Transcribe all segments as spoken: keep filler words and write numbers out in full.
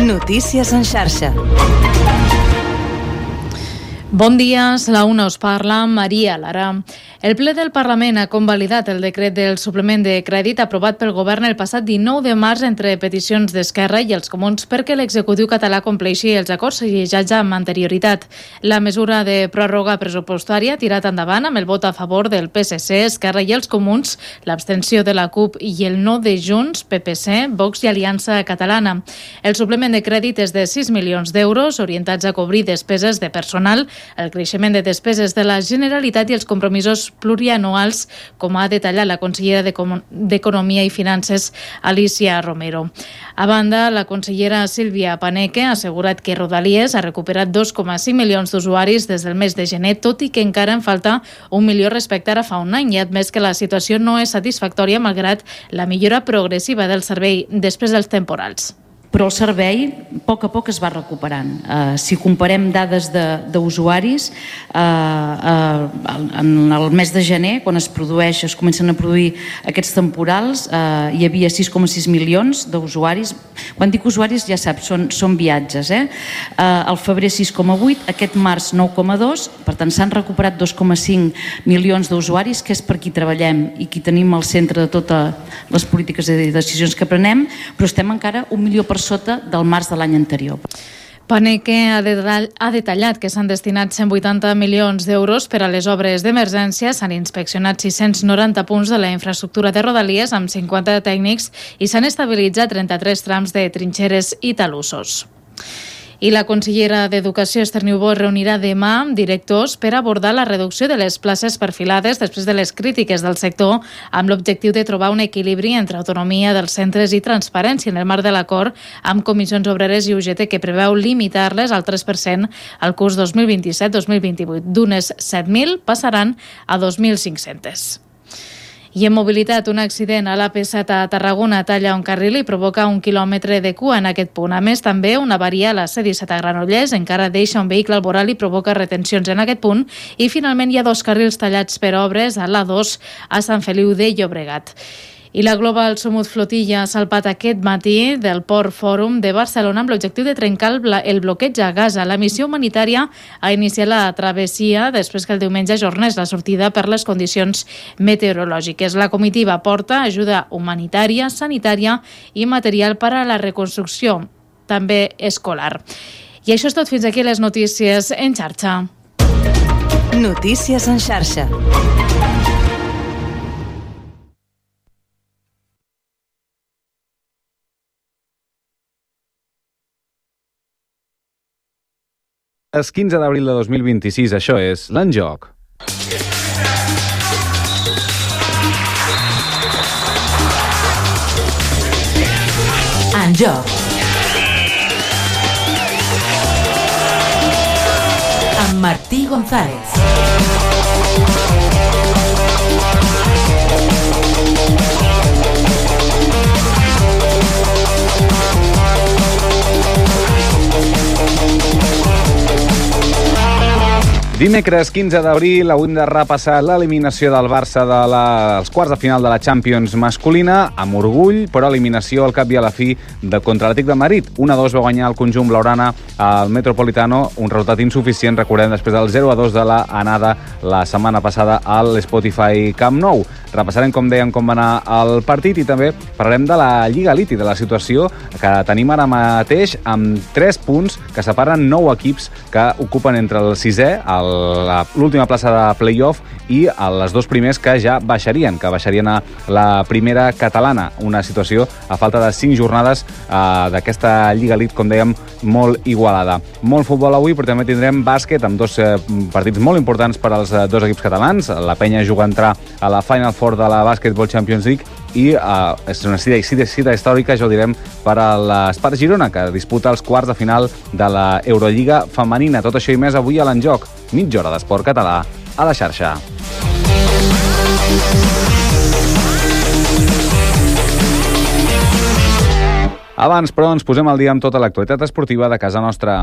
Notícies en xarxa. Bon dia, la una us parla Maria Lara. El ple del Parlament ha convalidat el decret del suplement de crèdit aprovat pel govern el passat dinou de març entre peticions d'Esquerra i els Comuns perquè l'executiu català compleixi els acords segelats amb anterioritat. La mesura de pròrroga pressupostària ha tirat endavant amb el vot a favor del P S C, Esquerra i els Comuns, l'abstenció de la CUP i el no de Junts, P P C, Vox i Aliança Catalana. El suplement de crèdit és de sis milions d'euros orientats a cobrir despeses de personal, el creixement de despeses de la Generalitat i els compromisos plurianuals, com ha detallat la consellera d'Economia i Finances, Alicia Romero. A banda, la consellera Sílvia Paneque ha assegurat que Rodalies ha recuperat dos coma cinc milions d'usuaris des del mes de gener, tot i que encara en falta un milió respecte a fa un any, i ha admès que la situació no és satisfactòria malgrat la millora progressiva del servei després dels temporals. Però el servei a poc a poc es va recuperant. Uh, si comparem dades d'usuaris, uh, uh, en el mes de gener, quan es produeix, es comencen a produir aquests temporals, uh, hi havia sis coma sis milions d'usuaris. Quan dic usuaris, ja saps, són, són viatges. Eh? Uh, al febrer sis coma vuit, aquest març nou coma dos, per tant s'han recuperat dos coma cinc milions d'usuaris, que és per qui treballem i qui tenim al centre de totes les polítiques i decisions que prenem, però estem encara un milió per sota del març de l'any anterior. Paneque ha detallat que s'han destinat cent vuitanta milions d'euros per a les obres d'emergència, s'han inspeccionat sis-cents noranta punts de la infraestructura de Rodalies amb cinquanta tècnics i s'han estabilitzat trenta-tres trams de trinxeres i talussos. I la consellera d'Educació, Esther Niubó, reunirà demà amb directors per abordar la reducció de les places perfilades després de les crítiques del sector, amb l'objectiu de trobar un equilibri entre autonomia dels centres i transparència en el marc de l'acord amb Comissions Obreres i U G T, que preveu limitar-les al tres per cent al curs dos mil vint-i-set dos mil vint-i-vuit. D'unes set mil passaran a dos mil cinc-cents. I en mobilitat, un accident a l'A P set a Tarragona talla un carril i provoca un quilòmetre de cua en aquest punt. A més, també una avaria a la C disset a Granollers encara deixa un vehicle al voral i provoca retencions en aquest punt. I finalment hi ha dos carrils tallats per obres a l'A dos a Sant Feliu de Llobregat. I la Global Sumut Flotilla ha salpat aquest matí del Port Fòrum de Barcelona amb l'objectiu de trencar el bloqueig a Gaza. La missió humanitària ha iniciat la travessia després que el diumenge ajornés la sortida per les condicions meteorològiques. La comitiva porta ajuda humanitària, sanitària i material per a la reconstrucció, també escolar. I això és tot, fins aquí les notícies en xarxa. Notícies en xarxa. És quinze d'abril de dos mil vint-i-sis, això és l'En Joc. En Joc. Amb Martí González. Dimecres quinze d'abril hem de repassar l'eliminació del Barça de la, als quarts de final de la Champions masculina, amb orgull, però eliminació al cap i a la fi de contra l'Atlètic de Madrid. un a dos va guanyar el conjunt blaugrana al Metropolitano, un resultat insuficient, recordem, després del zero a dos de la anada la setmana passada al Spotify Camp Nou. Repassarem, com dèiem, com va anar el partit i també parlarem de la Lliga Elite i de la situació que tenim ara mateix amb tres punts que separen nou equips que ocupen entre el sisè, l'última plaça de play-off, i els dos primers que ja baixarien, que baixarien a la primera catalana. Una situació a falta de cinc jornades eh, d'aquesta Lliga Elite, com dèiem, molt igualada. Molt futbol avui, però també tindrem bàsquet amb dos eh, partits molt importants per als eh, dos equips catalans. La Penya juga a entrar a la Final Four de la Basketball Champions League i eh, és una cita, cita, cita històrica, ja ho direm, per a l'Espart Girona, que disputa els quarts de final de la Eurolliga femenina. Tot això i més avui a l'En Joc. Mitja hora d'esport català a la xarxa. Abans, però, ens posem al dia amb tota l'actualitat esportiva de casa nostra.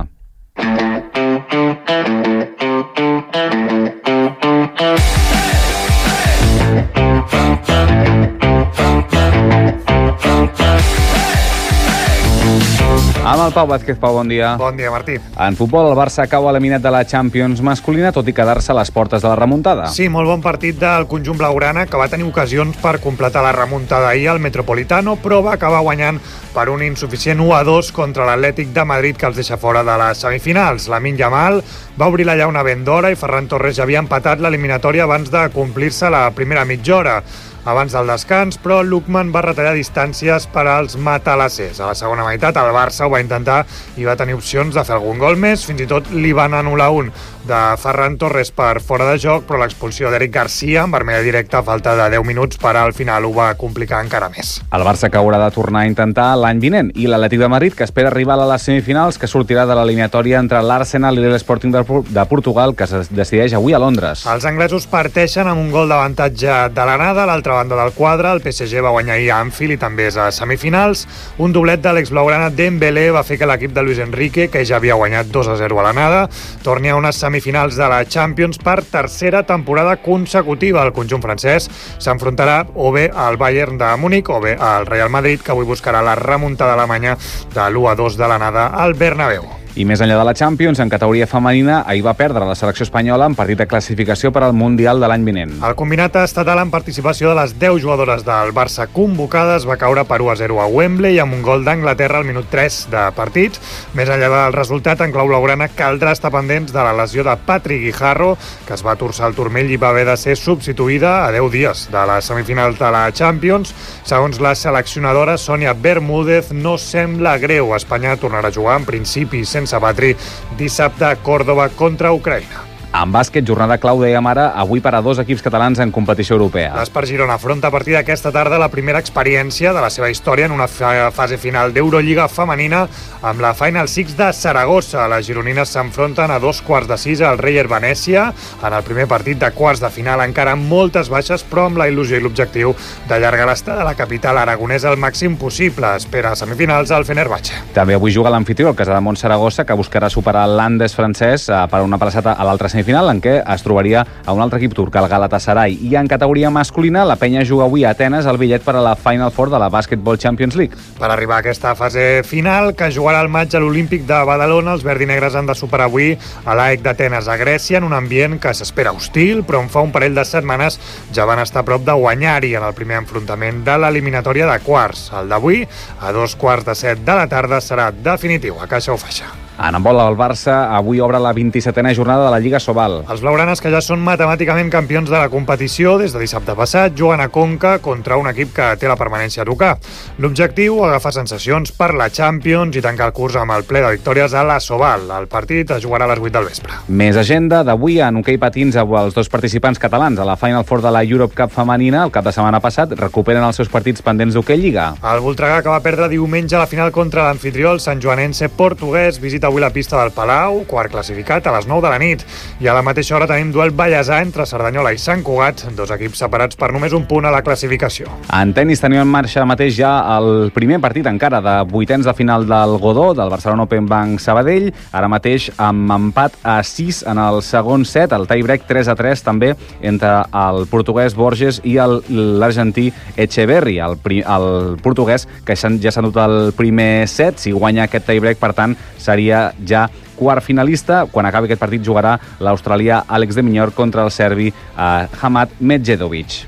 Amb el Pau Vázquez. Pau, bon dia. Bon dia, Martí. En futbol, el Barça cau eliminat de la Champions masculina, tot i quedar-se a les portes de la remuntada. Sí, molt bon partit del conjunt blaugrana, que va tenir ocasions per completar la remuntada ahir al Metropolitano, però va acabar guanyant per un insuficient u a dos contra l'Atlètic de Madrid, que els deixa fora de les semifinals. Lamine Yamal va obrir la llauna ben d'hora i Ferran Torres ja havia empatat l'eliminatòria abans de complir-se la primera mitja hora. Abans del descans, però Lookman va retallar distàncies per als matalassers. A la segona meitat, el Barça ho va intentar i va tenir opcions de fer algun gol més. Fins i tot li van anul·lar un de Ferran Torres per fora de joc, però l'expulsió d'Eric Garcia en vermella directa a falta de deu minuts per al final ho va complicar encara més. El Barça que haurà de tornar a intentar l'any vinent i l'Atlètic de Madrid, que espera arribar a les semifinals, que sortirà de l'eliminatòria entre l'Arsenal i l'Sporting de Portugal, que es decideix avui a Londres. Els anglesos parteixen amb un gol d'avantatge de l'anada. A l'altra banda del quadre, el P S G va guanyar ahir a Anfield i també és a semifinals. Un doblet de l'ex-blaugrana Dembélé va fer que l'equip de Luis Enrique, que ja havia guanyat dos a zero a l'anada, torni a unes semifinals de la Champions per tercera temporada consecutiva. El conjunt francès s'enfrontarà o bé al Bayern de Múnich o bé al Real Madrid, que avui buscarà la remuntada alemanya de l'u a dos de l'anada al Bernabéu. I més enllà de la Champions, en categoria femenina, ahir va perdre la selecció espanyola en partit de classificació per al Mundial de l'any vinent. El combinat estatal en participació de les deu jugadores del Barça convocades va caure per u a zero a Wembley amb un gol d'Anglaterra al minut tres de partit. Més enllà del resultat, en clau blaugrana caldrà estar pendents de la lesió de Patrick Guijarro, que es va torçar el turmell i va haver de ser substituïda a deu dies de la semifinal de la Champions. Segons la seleccionadora Sonia Bermúdez, no sembla greu. Espanya tornarà a jugar en principi sense Patri dissabte a Còrdova contra Ucraïna. En bàsquet, jornada clau, dèiem ara, avui per a dos equips catalans en competició europea. L'Espar Girona afronta a partir d'aquesta tarda la primera experiència de la seva història en una fase final d'Eurolliga femenina amb la Final Six de Saragossa. Les gironines s'enfronten a dos quarts de sis al Reyer Venècia en el primer partit de quarts de final, encara amb moltes baixes, però amb la il·lusió i l'objectiu d'allargar l'estada de la capital aragonesa al màxim possible. Espera semifinals al Fenerbahçe. També avui juga l'anfitrió, el Casademont Saragossa, que buscarà superar l'Andes francès per una plaçada a l'altra semifinal, en què es trobaria a un altre equip turc, el Galatasaray. I en categoria masculina, la Penya juga avui a Atenes el bitllet per a la Final Four de la Basketball Champions League. Per arribar a aquesta fase final, que jugarà al maig a l'Olímpic de Badalona, els verdinegres han de superar avui a l'A E C d'Atenes a Grècia, en un ambient que s'espera hostil, però on fa un parell de setmanes ja van estar a prop de guanyar-hi en el primer enfrontament de l'eliminatòria de quarts. El d'avui, a dos quarts de set de la tarda, serà definitiu a Caixa o Faixa. En handbol, el Barça avui obre la vint-i-setena jornada de la Lliga Sobal. Els blaugranes, que ja són matemàticament campions de la competició des de dissabte passat, juguen a Conca contra un equip que té la permanència a tocar. L'objectiu, agafar sensacions per la Champions i tancar el curs amb el ple de victòries a la Sobal. El partit es jugarà a les vuit del vespre. Més agenda d'avui en hoquei patins. Els dos participants catalans a la Final Four de la Europe Cup femenina el cap de setmana passat recuperen els seus partits pendents d'hoquei Lliga. El Voltregà, que va perdre diumenge a la final contra l'anfitrió, el santjoanense portuguès, visita avui la pista del Palau, quart classificat a les nou de la nit. I a la mateixa hora tenim duel ballesà entre Cerdanyola i Sant Cugat, dos equips separats per només un punt a la classificació. En tenis tenim en marxa mateix ja el primer partit encara de vuitens de final del Godó, del Barcelona Open Bank Sabadell, ara mateix amb empat a sis en el segon set, el tie-break tres a tres també entre el portuguès Borges i l'argentí Echeverri. El, el portuguès que ja s'ha endut el primer set, si guanya aquest tie-break, per tant, seria ja quart finalista. Quan acabi aquest partit jugarà l'australià Àlex de Minaur contra el serbi eh, Hamad Medjedovic.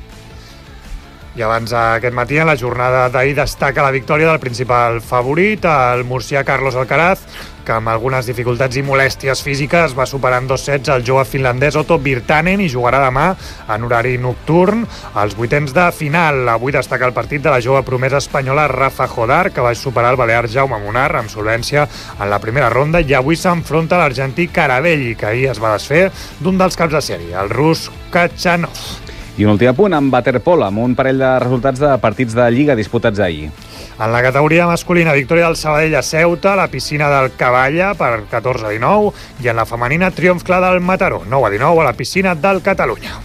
I abans aquest matí, en la jornada d'ahir, destaca la victòria del principal favorit, el murcià Carlos Alcaraz, que amb algunes dificultats i molèsties físiques va superar en dos sets el jove finlandès Otto Virtanen i jugarà demà en horari nocturn als vuitens de final. Avui destaca el partit de la jove promesa espanyola Rafa Jodar, que va superar el balear Jaume Munar amb solvència en la primera ronda, i avui s'enfronta l'argentí Caravelli, que ahir es va desfer d'un dels caps de sèrie, el rus Kachanov. I un últim punt amb waterpolo, amb un parell de resultats de partits de Lliga disputats ahir. En la categoria masculina, victòria del Sabadell a Ceuta, la piscina del Cavalla per catorze a dinou, i en la femenina, triomf clar del Mataró, nou a dinou a la piscina del Catalunya.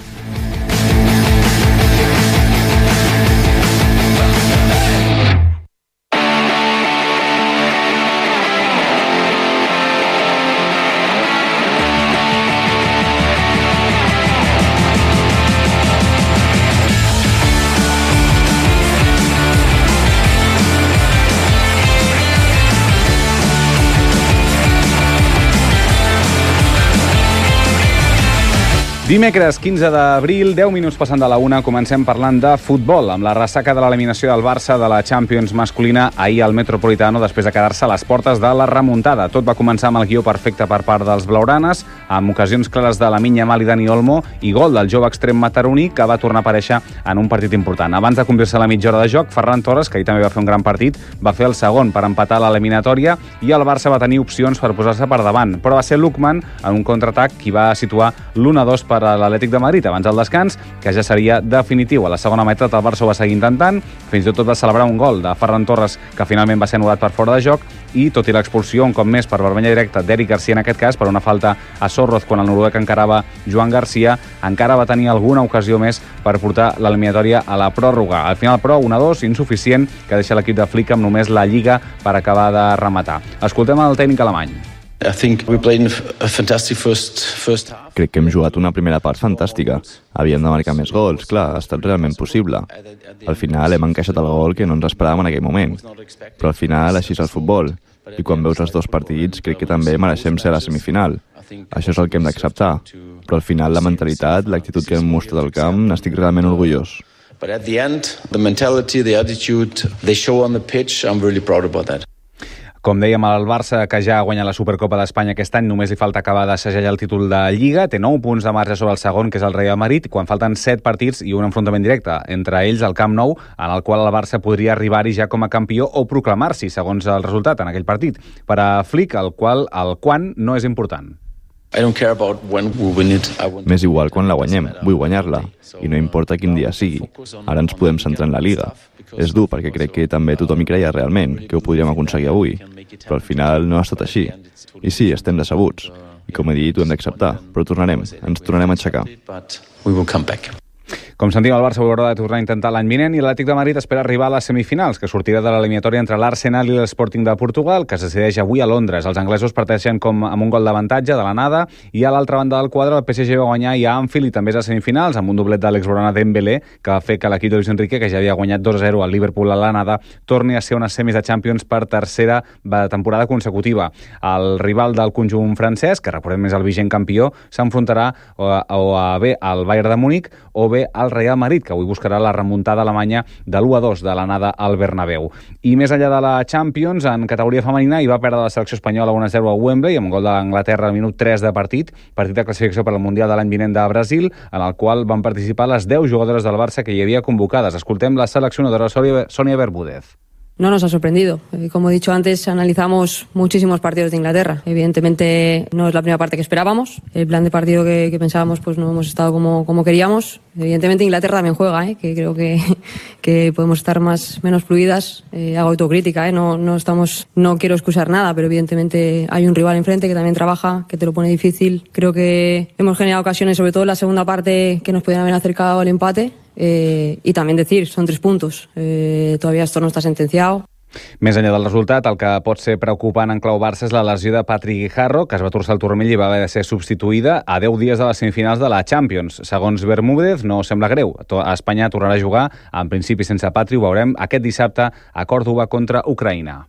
Dimecres quinze d'abril, deu minuts passant de la una, comencem parlant de futbol, amb la ressaca de l'eliminació del Barça de la Champions masculina ahir al Metropolitano després de quedar-se a les portes de la remuntada. Tot va començar amb el guió perfecte per part dels blaugranes, amb ocasions clares de Lamine Yamal i Dani Olmo i gol del jove extrem mataroní que va tornar a aparèixer en un partit important. Abans de complir-se la mitja hora de joc, Ferran Torres, que ahir també va fer un gran partit, va fer el segon per empatar l'eliminatòria i el Barça va tenir opcions per posar-se per davant, però va ser Lookman en un contraatac qui va situar l'u a dos per a l'Atlètic de Madrid abans del descans, que ja seria definitiu. A la segona meitat el Barça ho va seguir intentant, fins i tot va celebrar un gol de Ferran Torres que finalment va ser anul·lat per fora de joc i, tot i l'expulsió un cop més per vermella directa d'Eric Garcia en aquest cas, per una falta a Sorroz quan el noruec encarava Joan Garcia, encara va tenir alguna ocasió més per portar l'eliminatòria a la pròrroga. Al final, però, un a dos, insuficient, que deixa l'equip de Flick amb només la Lliga per acabar de rematar. Escoltem el tècnic alemany. I think we played a fantastic first first half. Crec que hem jugat una primera part fantàstica. Havíem de marcar més gols, clar, ha estat realment possible. Al final hem encaixat el gol que no ens esperàvem en aquell moment. Però al final així és el futbol. I quan veus els dos partits, crec que també mereixem ser a la semifinal. Això és el que hem d'acceptar. Però al final la mentalitat, l'actitud que hem mostrat al camp, n'estic realment orgullós. But at the end, the mentality, the attitude they show on the pitch, I'm really proud about that. Com dèiem, el Barça, que ja ha guanyat la Supercopa d'Espanya aquest any, només li falta acabar de segellar el títol de Lliga, té nou punts de marge sobre el segon, que és el Real Madrid, quan falten set partits i un enfrontament directe, entre ells el Camp Nou, en el qual el Barça podria arribar-hi ja com a campió o proclamar-s'hi, segons el resultat en aquell partit. Per a Flick, el qual el quan no és important. I don't care about when we win it. I want... M'és igual quan la guanyem, vull guanyar-la, i no importa quin dia sigui. Ara ens podem centrar en la Liga. És dur perquè crec que també tothom hi creia realment, que ho podríem aconseguir avui, però al final no ha estat així. I sí, estem decebuts, i com he dit, ho hem d'acceptar, però tornarem, ens tornarem a aixecar. We will come back. Com sentim, el Barça haurà de tornar a intentar l'any vinent i l'Atlètic de Madrid espera arribar a les semifinals, que sortirà de l'eliminatòria entre l'Arsenal i l'Sporting de Portugal, que es decideix avui a Londres. Els anglesos parteixen com amb un gol d'avantatge de l'anada i a l'altra banda del quadre el P S G va guanyar ja a Anfield i també a les semifinals amb un doblet d'Àlex Blaugrana Dembélé, que va fer que l'equip de Luis Enrique, que ja havia guanyat dos a zero al Liverpool a l'anada, torni a ser unes semis de Champions per tercera temporada consecutiva. El rival del conjunt francès, que recordem és el vigent campió, s'enfrontarà o a, o a bé al Bayern de Múnich o bé al Real Madrid, que avui buscarà la remuntada alemanya de l'u a dos de l'anada al Bernabéu. I més enllà de la Champions, en categoria femenina hi va perdre la selecció espanyola un a zero a Wembley amb un gol d'Anglaterra al minut tres de partit, partit de classificació per al Mundial de l'any vinent de Brasil, en el qual van participar les deu jugadores del Barça que hi havia convocades. Escoltem la seleccionadora Sònia Bermúdez. No nos ha sorprendido. Como he dicho antes, analizamos muchísimos partidos de Inglaterra. Evidentemente no es la primera parte que esperábamos. El plan de partido que, que pensábamos pues no hemos estado como, como queríamos. Evidentemente Inglaterra también juega, ¿eh? Que creo que, que podemos estar más menos fluidas. Eh, hago autocrítica, ¿eh? No, no, estamos, no quiero excusar nada, pero evidentemente hay un rival enfrente que también trabaja, que te lo pone difícil. Creo que hemos generado ocasiones, sobre todo en la segunda parte, que nos podían haber acercado al empate. Eh, i també decir, són tres puntos. Eh, todavía esto no está sentenciado. Més enllà del resultat, el que pot ser preocupant en clau Barça és la lesió de Patrick Guijarro, que es va torçar el turmell i va haver de ser substituïda a deu dies de les semifinals de la Champions. Segons Bermúdez, no sembla greu. A Espanya tornarà a jugar, en principi sense Patri, ho veurem aquest dissabte a Còrdova contra Ucraïna.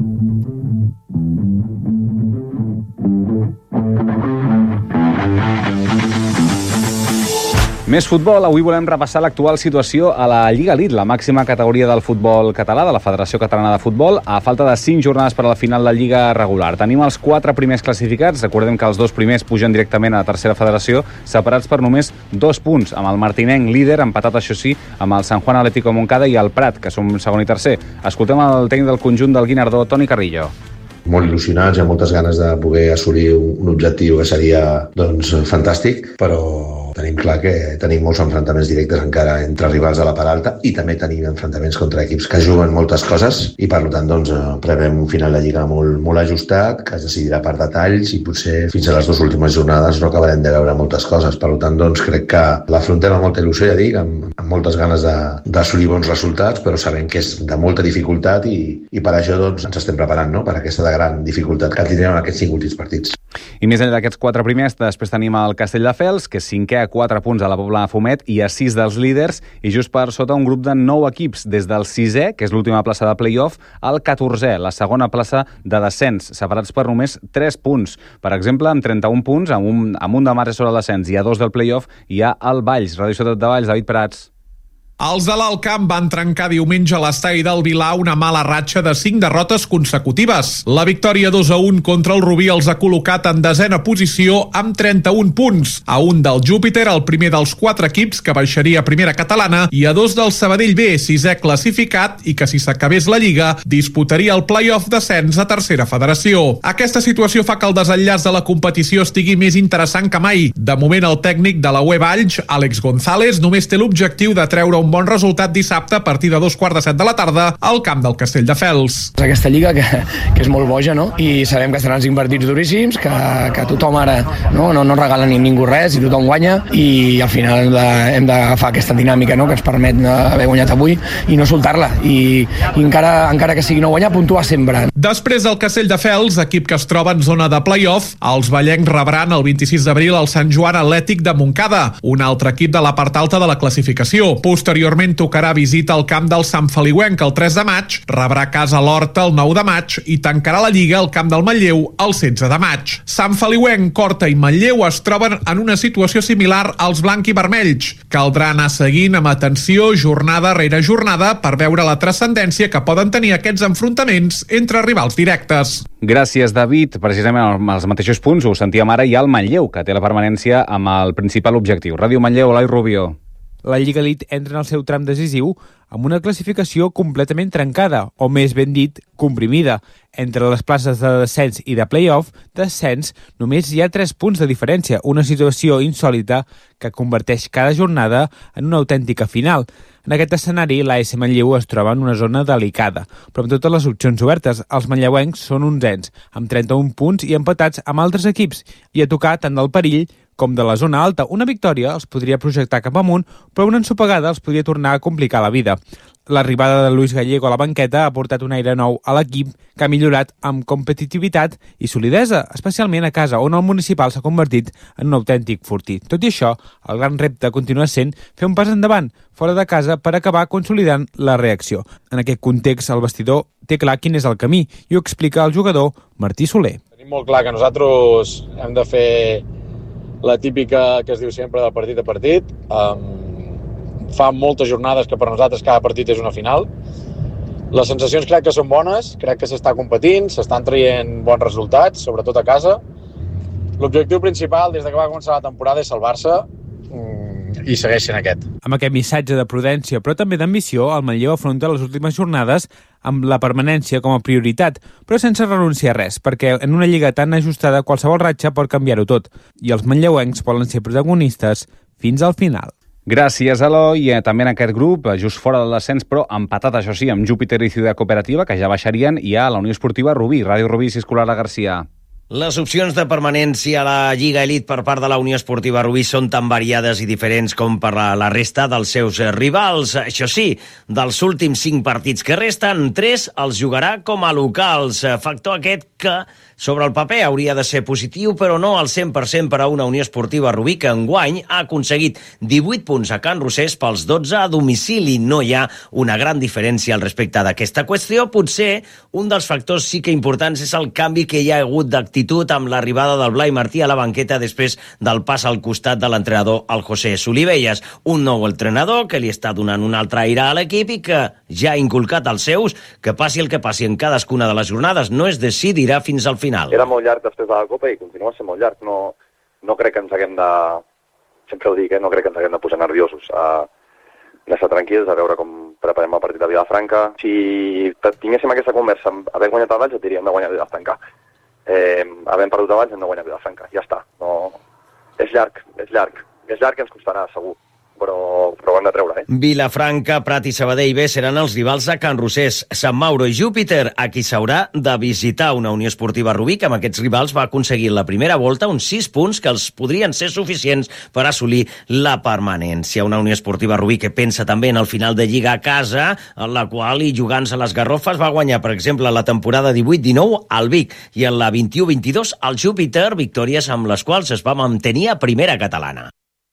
Més futbol. Avui volem repassar l'actual situació a la Lliga Elite, la màxima categoria del futbol català, de la Federació Catalana de Futbol, a falta de cinc jornades per a la final de Lliga regular. Tenim els quatre primers classificats. Recordem que els dos primers pugen directament a la tercera federació, separats per només dos punts, amb el Martinenc líder, empatat, això sí, amb el Sant Juan Atlético Montcada i el Prat, que som segon i tercer. Escoltem el tècnic del conjunt del Guinardó, Toni Carrillo. Molt il·lusionats, amb moltes ganes de poder assolir un objectiu que seria doncs, fantàstic, però tenim clar que tenim molts enfrontaments directes encara entre rivals de la part alta i també tenim enfrontaments contra equips que juguen moltes coses i per tant doncs, prevem un final de Lliga molt, molt ajustat, que es decidirà per detalls i potser fins a les dues últimes jornades no acabarem de veure moltes coses. Per tant doncs, crec que l'afrontem amb molta il·lusió, ja dic, amb, amb moltes ganes d'assolir bons resultats, però sabem que és de molta dificultat i, i per això doncs, ens estem preparant, no?, per aquesta de gran dificultat que tindrem en aquests cinc últims partits. I més enllà d'aquests quatre primers, després tenim el Castelldefels, que és cinquè a quatre punts a la Pobla de Fumet i a sis dels líders, i just per sota un grup de nou equips, des del sisè, que és l'última plaça de play-off, al catorzè, la segona plaça de descens, separats per només tres punts. Per exemple, amb trenta-un punts, amb un, amb un de marge sobre el descens i a dos del play-off, hi ha el Valls. Ràdio Ciutat de Valls, David Prats. Els de l'Alt Camp van trencar diumenge a l'estadi del Vilà una mala ratxa de cinc derrotes consecutives. La victòria dos a un contra el Rubí els ha col·locat en desena posició amb trenta-un punts, a un del Júpiter, el primer dels quatre equips que baixaria a primera catalana, i a dos del Sabadell B, sisè classificat i que si s'acabés la Lliga disputaria el play-off descens a tercera federació. Aquesta situació fa que el desenllaç de la competició estigui més interessant que mai. De moment el tècnic de la U E Valls, Àlex González, només té l'objectiu de treure un bon resultat dissabte a partir de dos quarts de set de la tarda al camp del Castelldefels. Aquesta lliga que, que és molt boja, no? I sabem que estaran els invertits duríssims, que, que tothom ara no, no, no regala ni ningú res i tothom guanya, i al final hem de, hem d'agafar aquesta dinàmica, no?, que ens permet haver guanyat avui i no soltar-la, i, i encara, encara que sigui no guanyar, puntuar sempre. Després del Castelldefels, equip que es troba en zona de play-off, els vallencs rebran el vint-i-sis d'abril el Sant Joan Atlètic de Montcada, un altre equip de la part alta de la classificació. Posteriorment tocarà visita al camp del Sant Feliuenc el tres de maig, rebrà casa l'Horta el nou de maig i tancarà la Lliga al camp del Manlleu el setze de maig. Sant Feliuenc, Horta i Manlleu es troben en una situació similar als blanc i vermells. Caldrà anar seguint amb atenció jornada rere jornada per veure la transcendència que poden tenir aquests enfrontaments entre rivals directes. Gràcies, David. Precisament amb els mateixos punts ho sentíem ara, hi ha el Manlleu, que té la permanència amb el principal objectiu. Ràdio Manlleu, Eloi Rubio. La Lliga Elite entra en el seu tram decisiu amb una classificació completament trencada, o més ben dit, comprimida. Entre les places de descens i de play-off, descens, només hi ha tres punts de diferència, una situació insòlita que converteix cada jornada en una autèntica final. En aquest escenari, l'A S Manlleu es troba en una zona delicada, però amb totes les opcions obertes, els manlleuencs són onzens, amb trenta-un punts i empatats amb altres equips, i a tocar tant del perill com de la zona alta. Una victòria els podria projectar cap amunt, però una ensopegada els podria tornar a complicar la vida. L'arribada de Luis Gallego a la banqueta ha portat un aire nou a l'equip que ha millorat amb competitivitat i solidesa, especialment a casa, on el municipal s'ha convertit en un autèntic fortí. Tot i això, el gran repte continua sent fer un pas endavant, fora de casa, per acabar consolidant la reacció. En aquest context, el vestidor té clar quin és el camí i ho explica el jugador Martí Soler. Tenim molt clar que nosaltres hem de fer la típica que es diu sempre de partit a partit. Um, fa moltes jornades que per nosaltres cada partit és una final. Les sensacions crec que són bones, crec que s'està competint, s'estan traient bons resultats, sobretot a casa. L'objectiu principal des de que va començar la temporada és salvar-se um, i segueix sent aquest. Amb aquest missatge de prudència, però també d'ambició, el Manlleu afronta les últimes jornades amb la permanència com a prioritat, però sense renunciar a res, perquè en una lliga tan ajustada qualsevol ratxa pot canviar-ho tot, i els manlleuencs volen ser protagonistes fins al final. Gràcies, Eloi. També en aquest grup, just fora del descens, però empatat, això sí, amb Júpiter i Ciutat Cooperativa, que ja baixarien, i a la Unió Esportiva Rubí. Ràdio Rubí, Ciscolar a Garcia. Les opcions de permanència a la Lliga Elite per part de la Unió Esportiva Rubí són tan variades i diferents com per a la resta dels seus rivals. Això sí, dels últims cinc partits que resten, tres els jugarà com a locals. Factor aquest que sobre el paper hauria de ser positiu, però no al cent per cent per a una Unió Esportiva Rubí que enguany ha aconseguit divuit punts a Can Rosés pels dotze a domicili. No hi ha una gran diferència al respecte d'aquesta qüestió. Potser un dels factors sí que importants és el canvi que hi ha hagut d'actitud amb l'arribada del Blai Martí a la banqueta després del pas al costat de l'entrenador, el José Solivelles. Un nou entrenador que li està donant un altre aire a l'equip i que ja ha inculcat als seus que passi el que passi en cadascuna de les jornades no es decidirà fins al final. Era molt llarg després de la Copa i continua sent molt llarg. No, no crec que ens haguem de... Sempre ho dic, eh? No crec que ens haguem de posar nerviosos. A estar tranquils, a veure com preparem el partit de Vilafranca. Si tinguéssim aquesta conversa, havent guanyat el Valls, et diríem de guanyar Vilafranca. Eh, havent perdut el Valls, hem de guanyar Vilafranca. Ja està. No... És llarg, és llarg. És llarg que ens costarà, segur. però, però ho hem de treure, eh? Vilafranca, Prat i Sabadell B seran els rivals de Can Rosés. Sant Mauro i Júpiter, a qui s'haurà de visitar. Una Unió Esportiva Rubí que amb aquests rivals va aconseguir en la primera volta uns sis punts que els podrien ser suficients per assolir la permanència. Una Unió Esportiva Rubí que pensa també en el final de Lliga a casa, en la qual, i jugant-se a les Garrofes, va guanyar, per exemple, la temporada divuit dinou al Vic i en la vint-i-u vint-i-dos al Júpiter, victòries amb les quals es va mantenir a primera catalana.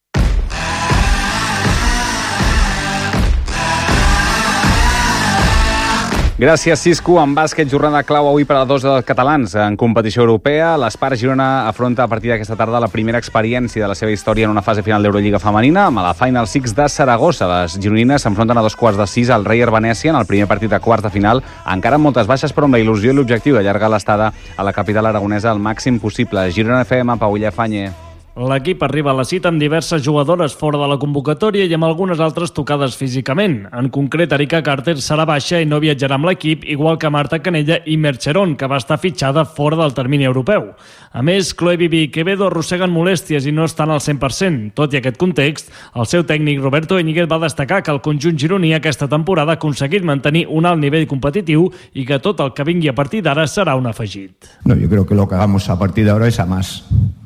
Gràcies, Cisco. En bàsquet, jornada clau avui per a dos dels catalans en competició europea. L'Espar Girona afronta a partir d'aquesta tarda la primera experiència de la seva història en una fase final d'Eurolliga femenina amb la Final Six de Saragossa. Les gironines s'enfronten a dos quarts de sis al Reyer Venècia en el primer partit de quarts de final, encara amb moltes baixes, però amb la il·lusió i l'objectiu d'allargar l'estada a la capital aragonesa al màxim possible. Girona F M, Paulla Fanye. L'equip arriba a la cita amb diverses jugadores fora de la convocatòria i amb algunes altres tocades físicament. En concret, Erika Carter serà baixa i no viatjarà amb l'equip, igual que Marta Canella i Mercheron, que va estar fitxada fora del termini europeu. A més, Chloe Bibi i Quevedo arrosseguen molèsties i no estan al cent per cent. Tot i aquest context, el seu tècnic Roberto Íñiguez va destacar que el conjunt gironí aquesta temporada ha aconseguit mantenir un alt nivell competitiu i que tot el que vingui a partir d'ara serà un afegit. No, yo creo que lo que hagamos a partir de ahora es a más.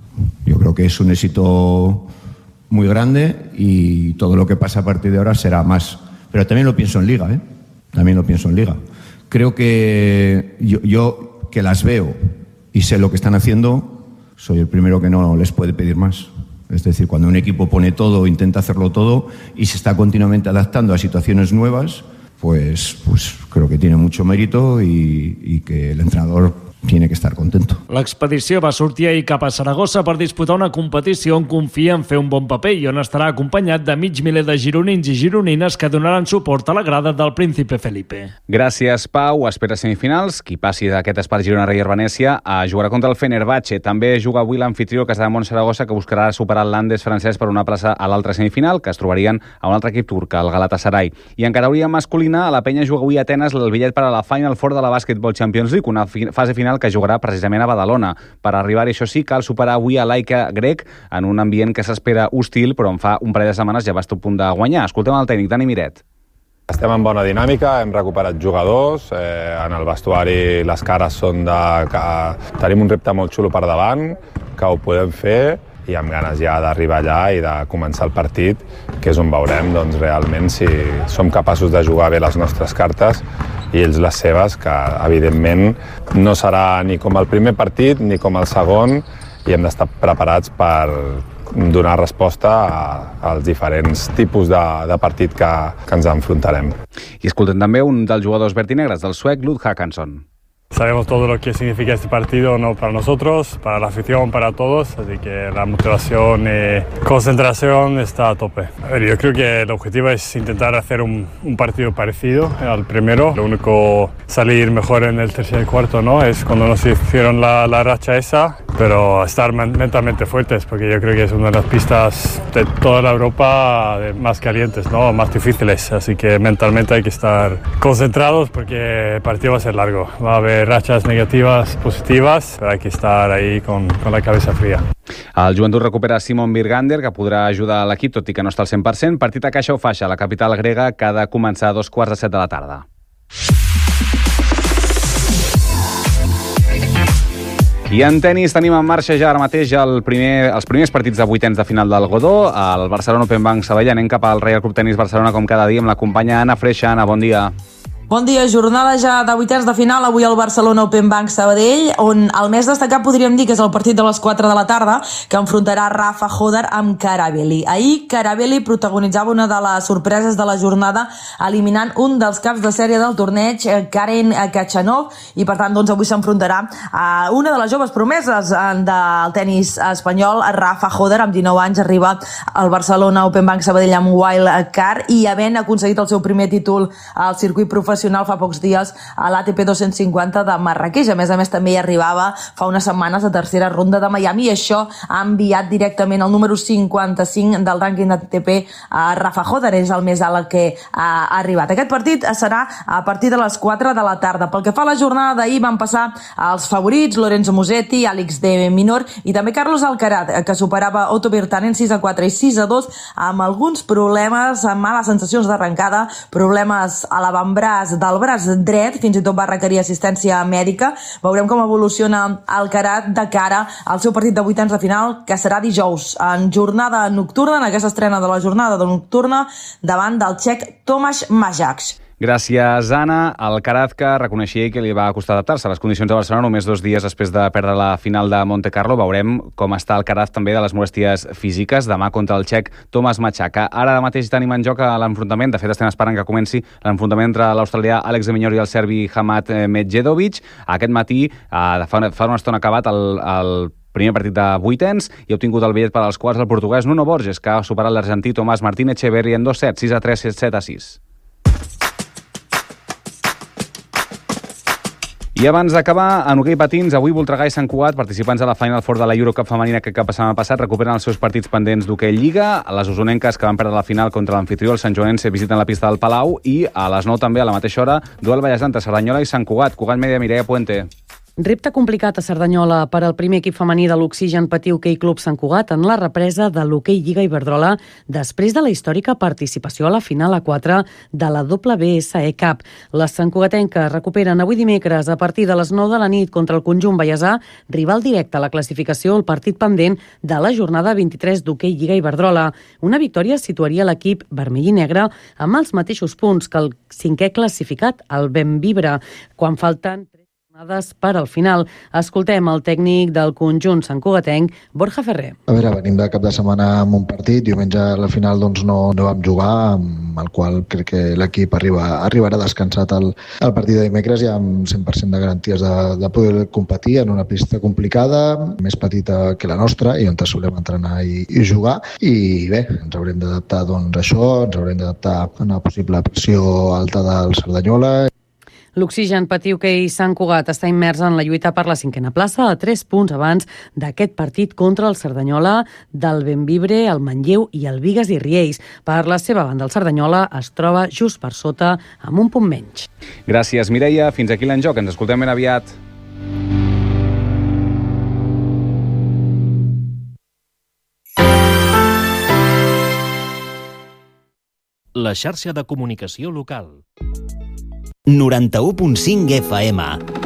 Yo creo que es un éxito muy grande y todo lo que pasa a partir de ahora será más. Pero también lo pienso en Liga, ¿eh? También lo pienso en Liga. Creo que yo, yo que las veo y sé lo que están haciendo, soy el primero que no les puede pedir más. Es decir, cuando un equipo pone todo, intenta hacerlo todo y se está continuamente adaptando a situaciones nuevas, pues, pues creo que tiene mucho mérito y, y que el entrenador tiene que estar contento. L'expedició va sortir ahir cap a Saragossa per disputar una competició on confia en fer un bon paper i on estarà acompanyat de mig miler de gironins i gironines que donaran suport a la grada del Príncipe Felipe. Gràcies, Pau. Espera semifinals. Qui passi d'aquest Espar Girona Reyer Venècia a jugarà contra el Fenerbahce. També juga avui l'anfitrió que serà Mont Saragossa, que buscarà superar el Landes francès per una plaça a l'altra semifinal, que es trobarien a un altre equip turc, el Galatasaray. I en categoria masculina, a la Penya juga avui a Atenes el bitllet per a la Final Four de la Basketball Champions League, una fase final que jugarà precisament a Badalona. Per arribar-hi, això sí, cal superar avui a l'Aica grec en un ambient que s'espera hostil, però en fa un parell de setmanes ja va estar a punt de guanyar. Escoltem el tècnic, Dani Miret. Estem en bona dinàmica, hem recuperat jugadors, eh, en el vestuari les cares són de que tenim un repte molt xulo per davant, que ho podem fer i amb ganes ja d'arribar allà i de començar el partit, que és on veurem doncs, realment si som capaços de jugar bé les nostres cartes i ells les seves, que evidentment no serà ni com el primer partit ni com el segon i hem d'estar preparats per donar resposta a, als diferents tipus de, de partit que, que ens enfrontarem. I escoltem també un dels jugadors vertinegres, del suec Lud Hackanson. Sabemos todo lo que significa este partido, ¿no? Para nosotros, para la afición, para todos, así que la motivación y concentración está a tope. A ver, yo creo que el objetivo es intentar hacer un, un partido parecido al primero. Lo único, salir mejor en el tercer y cuarto, ¿no? Es cuando nos hicieron la, la racha esa, pero estar mentalmente fuertes, porque yo creo que es una de las pistas de toda la Europa más calientes, ¿no? Más difíciles, así que mentalmente hay que estar concentrados porque el partido va a ser largo, va a haber rachas negativas, positivas, pero hay que estar ahí con, con la cabeza fría. El Joventut recupera Simon Birgander, que podrà ajudar a l'equip, tot i que no està al cent per cent. Partit a Caixa o Faixa, la capital grega, que ha de començar a dos quarts de set de la tarda. I en tenis tenim en marxa ja ara mateix el primer, els primers partits de vuitens de final del Godó. El Barcelona Open Bank Sabadell. Anem cap al Real Club Tenis Barcelona com cada dia amb la companya Anna Freixa. Anna, bon dia. Bon dia, jornada ja de vuitens de final, avui al Barcelona Open Bank Sabadell, on el més destacat podríem dir que és el partit de les quatre de la tarda, que enfrontarà Rafa Hodar amb Karabelli. Ahir, Karabelli protagonitzava una de les sorpreses de la jornada, eliminant un dels caps de sèrie del torneig, Karen Khachanov, i per tant doncs, avui s'enfrontarà a una de les joves promeses del tenis espanyol, Rafa Hodar, amb dinou anys, arriba al Barcelona Open Bank Sabadell amb Wild Card i havent aconseguit el seu primer títol al circuit professional professional fa pocs dies a l'A T P dos-cents cinquanta de Marrakeix. A més a més, també hi arribava fa unes setmanes a tercera ronda de Miami i això ha enviat directament el número cinquanta-cinc del rànquing de A T P a Rafa Hoder, és el més alt que ha arribat. Aquest partit serà a partir de les quatre de la tarda. Pel que fa a la jornada d'ahir van passar els favorits Lorenzo Musetti, Àlex de Minor i també Carlos Alcaraz, que superava Otto Virtanen sis a quatre i sis a dos amb alguns problemes, amb males sensacions d'arrencada, problemes a l'avantbraç del braç dret, fins i tot va requerir assistència mèdica. Veurem com evoluciona Alcaraz de cara al seu partit de vuitens de final, que serà dijous, en jornada nocturna, en aquesta estrena de la jornada de nocturna, davant del txec Tomáš Mažák. Gràcies, Anna. Alcaraz, que reconeixia que li va costar adaptar-se a les condicions de Barcelona només dos dies després de perdre la final de Monte Carlo. Veurem com està Alcaraz també de les molèsties físiques demà contra el txec Tomáš Mažák. Ara mateix tenim en joc l'enfrontament, de fet estem esperant que comenci l'enfrontament entre l'australià Àlex de Minor i el serbi Hamad Medjedovic. Aquest matí, fa, fa una estona acabat el, el primer partit de vuitens i ha obtingut el bitllet per als quarts del portuguès Nuno Borges, que ha superat l'argentí Tomàs Martín Echeverri en dos sets, sis a tres, set a sis. I abans d'acabar, en hoquei patins, avui Voltregà i Sant Cugat, participants a la Final Four de la Eurocup femenina que cap setmana passat, recuperen els seus partits pendents d'hoquei Lliga. Les usonenques, que van perdre la final contra l'anfitrió, el Sant Joanense, visiten la pista del Palau i a les nou també, a la mateixa hora, duel Vallès entre Cerdanyola i Sant Cugat. Cugat Media, Mireia Puente. Repte complicat a Cerdanyola per al primer equip femení de l'Oxigen Patí Hoquei Club Sant Cugat en la represa de l'Hoquei Lliga Iberdrola després de la històrica participació a la final a quatre de la W S E Cup. Les santcugatenques recuperen avui dimecres a partir de les nou de la nit contra el conjunt vallesà, rival directe a la classificació, el partit pendent de la jornada vint-i-tres d'Hoquei Lliga Iberdrola. Una victòria situaria l'equip vermell i negre amb els mateixos punts que el cinquè classificat, el Benvibre, quan falten per al final. Escoltem el tècnic del conjunt santcugatenc, Borja Ferrer. A veure, venim de cap de setmana amb un partit, diumenge a la final doncs, no, no vam jugar, amb el qual crec que l'equip arriba, arribarà descansat el, el partit de dimecres i amb cent per cent de garanties de, de poder competir en una pista complicada, més petita que la nostra i on solem entrenar i, i jugar. I bé, ens haurem d'adaptar doncs, a això, ens haurem d'adaptar a una possible pressió alta del Cerdanyola. L'Oxigen Patí Hoquei Sant Cugat està immers en la lluita per la cinquena plaça a tres punts abans d'aquest partit contra el Cerdanyola, del Benvibre, el Manlleu i el Bigues i Riells. Per la seva banda, el Cerdanyola es troba just per sota amb un punt menys. Gràcies, Mireia. Fins aquí l'Enjoc. Ens escoltem ben aviat. La xarxa de comunicació local. noranta-u punt cinc F M.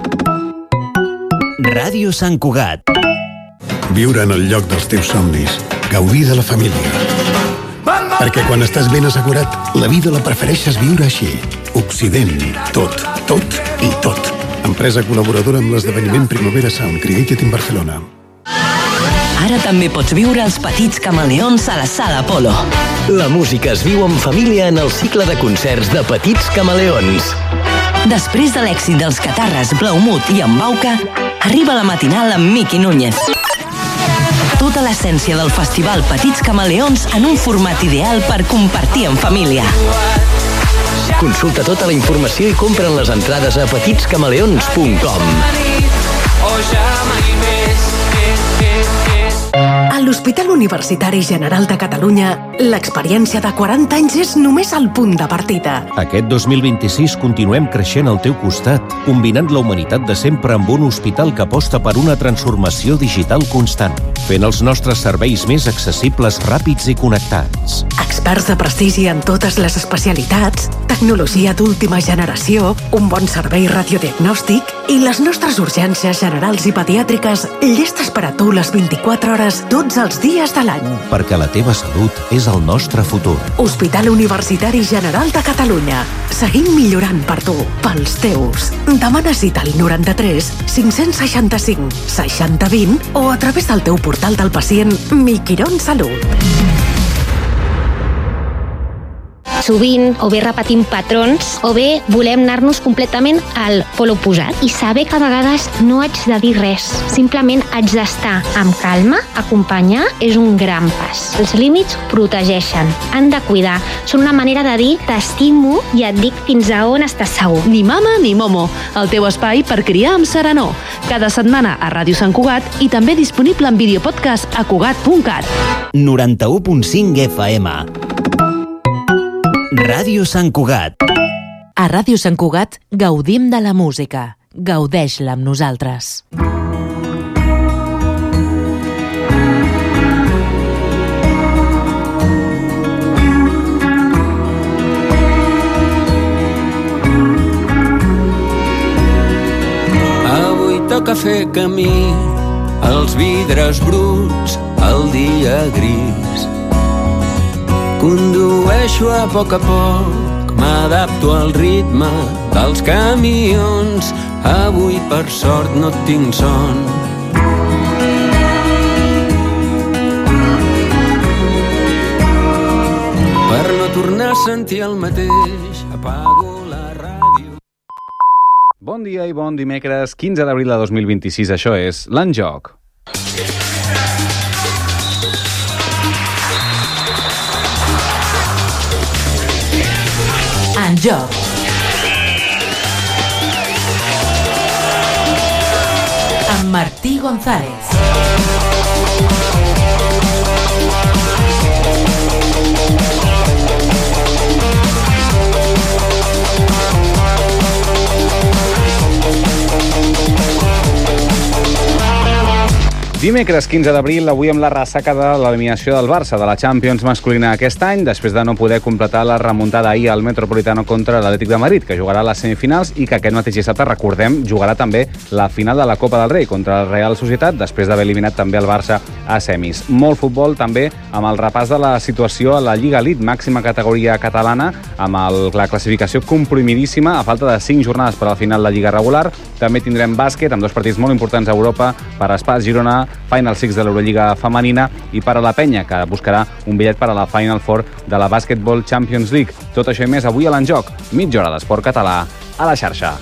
Ràdio Sant Cugat. Viure en el lloc dels teus somnis. Gaudir de la família. Perquè quan estàs ben assegurat, la vida la prefereixes viure així. Occident. Tot, tot i tot. Empresa col·laboradora amb l'esdeveniment Primavera Sound Created in Barcelona. Ara també pots viure els petits camaleons a la Sala Apolo. La música es viu en família en el cicle de concerts de Petits Camaleons. Després de l'èxit dels Catarres, Blaumut i Embauca, arriba la matinal amb Miqui Núñez. Tota l'essència del festival Petits Camaleons en un format ideal per compartir en família. Consulta tota la informació i compren les entrades a petits camaleons punt com. A l'Hospital Universitari General de Catalunya, l'experiència de quaranta anys és només el punt de partida. Aquest dos mil vint-i-sis continuem creixent al teu costat, combinant la humanitat de sempre amb un hospital que aposta per una transformació digital constant, fent els nostres serveis més accessibles, ràpids i connectats. Experts de prestigi en totes les especialitats, tecnologia d'última generació, un bon servei radiodiagnòstic i les nostres urgències generals i pediàtriques llestes per a tu les vint-i-quatre hores tots els dies de l'any. Perquè la teva salut és el nostre futur. Hospital Universitari General de Catalunya. Seguim millorant per tu, pels teus. Demana cita al noranta-tres cinc-cents seixanta-cinc seixanta vint o a través del teu portal del pacient Miquirón Salut. sovint, o bé repetim patrons, o bé volem anar-nos completament al pol oposat. I saber que a vegades no haig de dir res, simplement haig d'estar amb calma, acompanyar, és un gran pas. Els límits protegeixen, han de cuidar, són una manera de dir t'estimo i et dic fins a on estàs segur. Ni mama ni momo, el teu espai per criar amb serenor. Cada setmana a Ràdio Sant Cugat i també disponible en videopodcast a cugat punt cat. noranta-u punt cinc F M. Ràdio Sant Cugat. A Ràdio Sant Cugat gaudim de la música. Gaudeix-la amb nosaltres. Avui toca fer camí, els vidres bruts, el dia gris. Condueixo a poc a poc, m'adapto al ritme dels camions. Avui, per sort, no tinc son. Per no tornar a sentir el mateix, apago la ràdio. Bon dia i bon dimecres, quinze d'abril de dos mil vint-i-sis. Això és l'En Joc. En Joc. Amb Martí González. Dimecres quinze d'abril, avui amb la ressaca de l'eliminació del Barça de la Champions masculina aquest any, després de no poder completar la remuntada ahir al Metropolitano contra l'Atlètic de Madrid, que jugarà a les semifinals i que aquest mateix dissabte, recordem, jugarà també la final de la Copa del Rei contra la Real Societat, després d'haver eliminat també el Barça a semis. Molt futbol també amb el repàs de la situació a la Lliga Elite, màxima categoria catalana, amb el, la classificació comprimidíssima, a falta de cinc jornades per al final de Lliga regular. També tindrem bàsquet, amb dos partits molt importants a Europa, per Espàs Girona, Final Six de l'Eurolliga femenina, i per a la Penya, que buscarà un bitllet per a la Final Four de la Basketball Champions League. Tot això i més avui a l'En Joc, mitja hora d'esport català a la xarxa.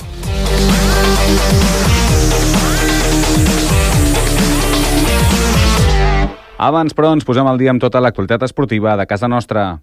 Abans, però, ens posem al dia amb tota l'actualitat esportiva de casa nostra.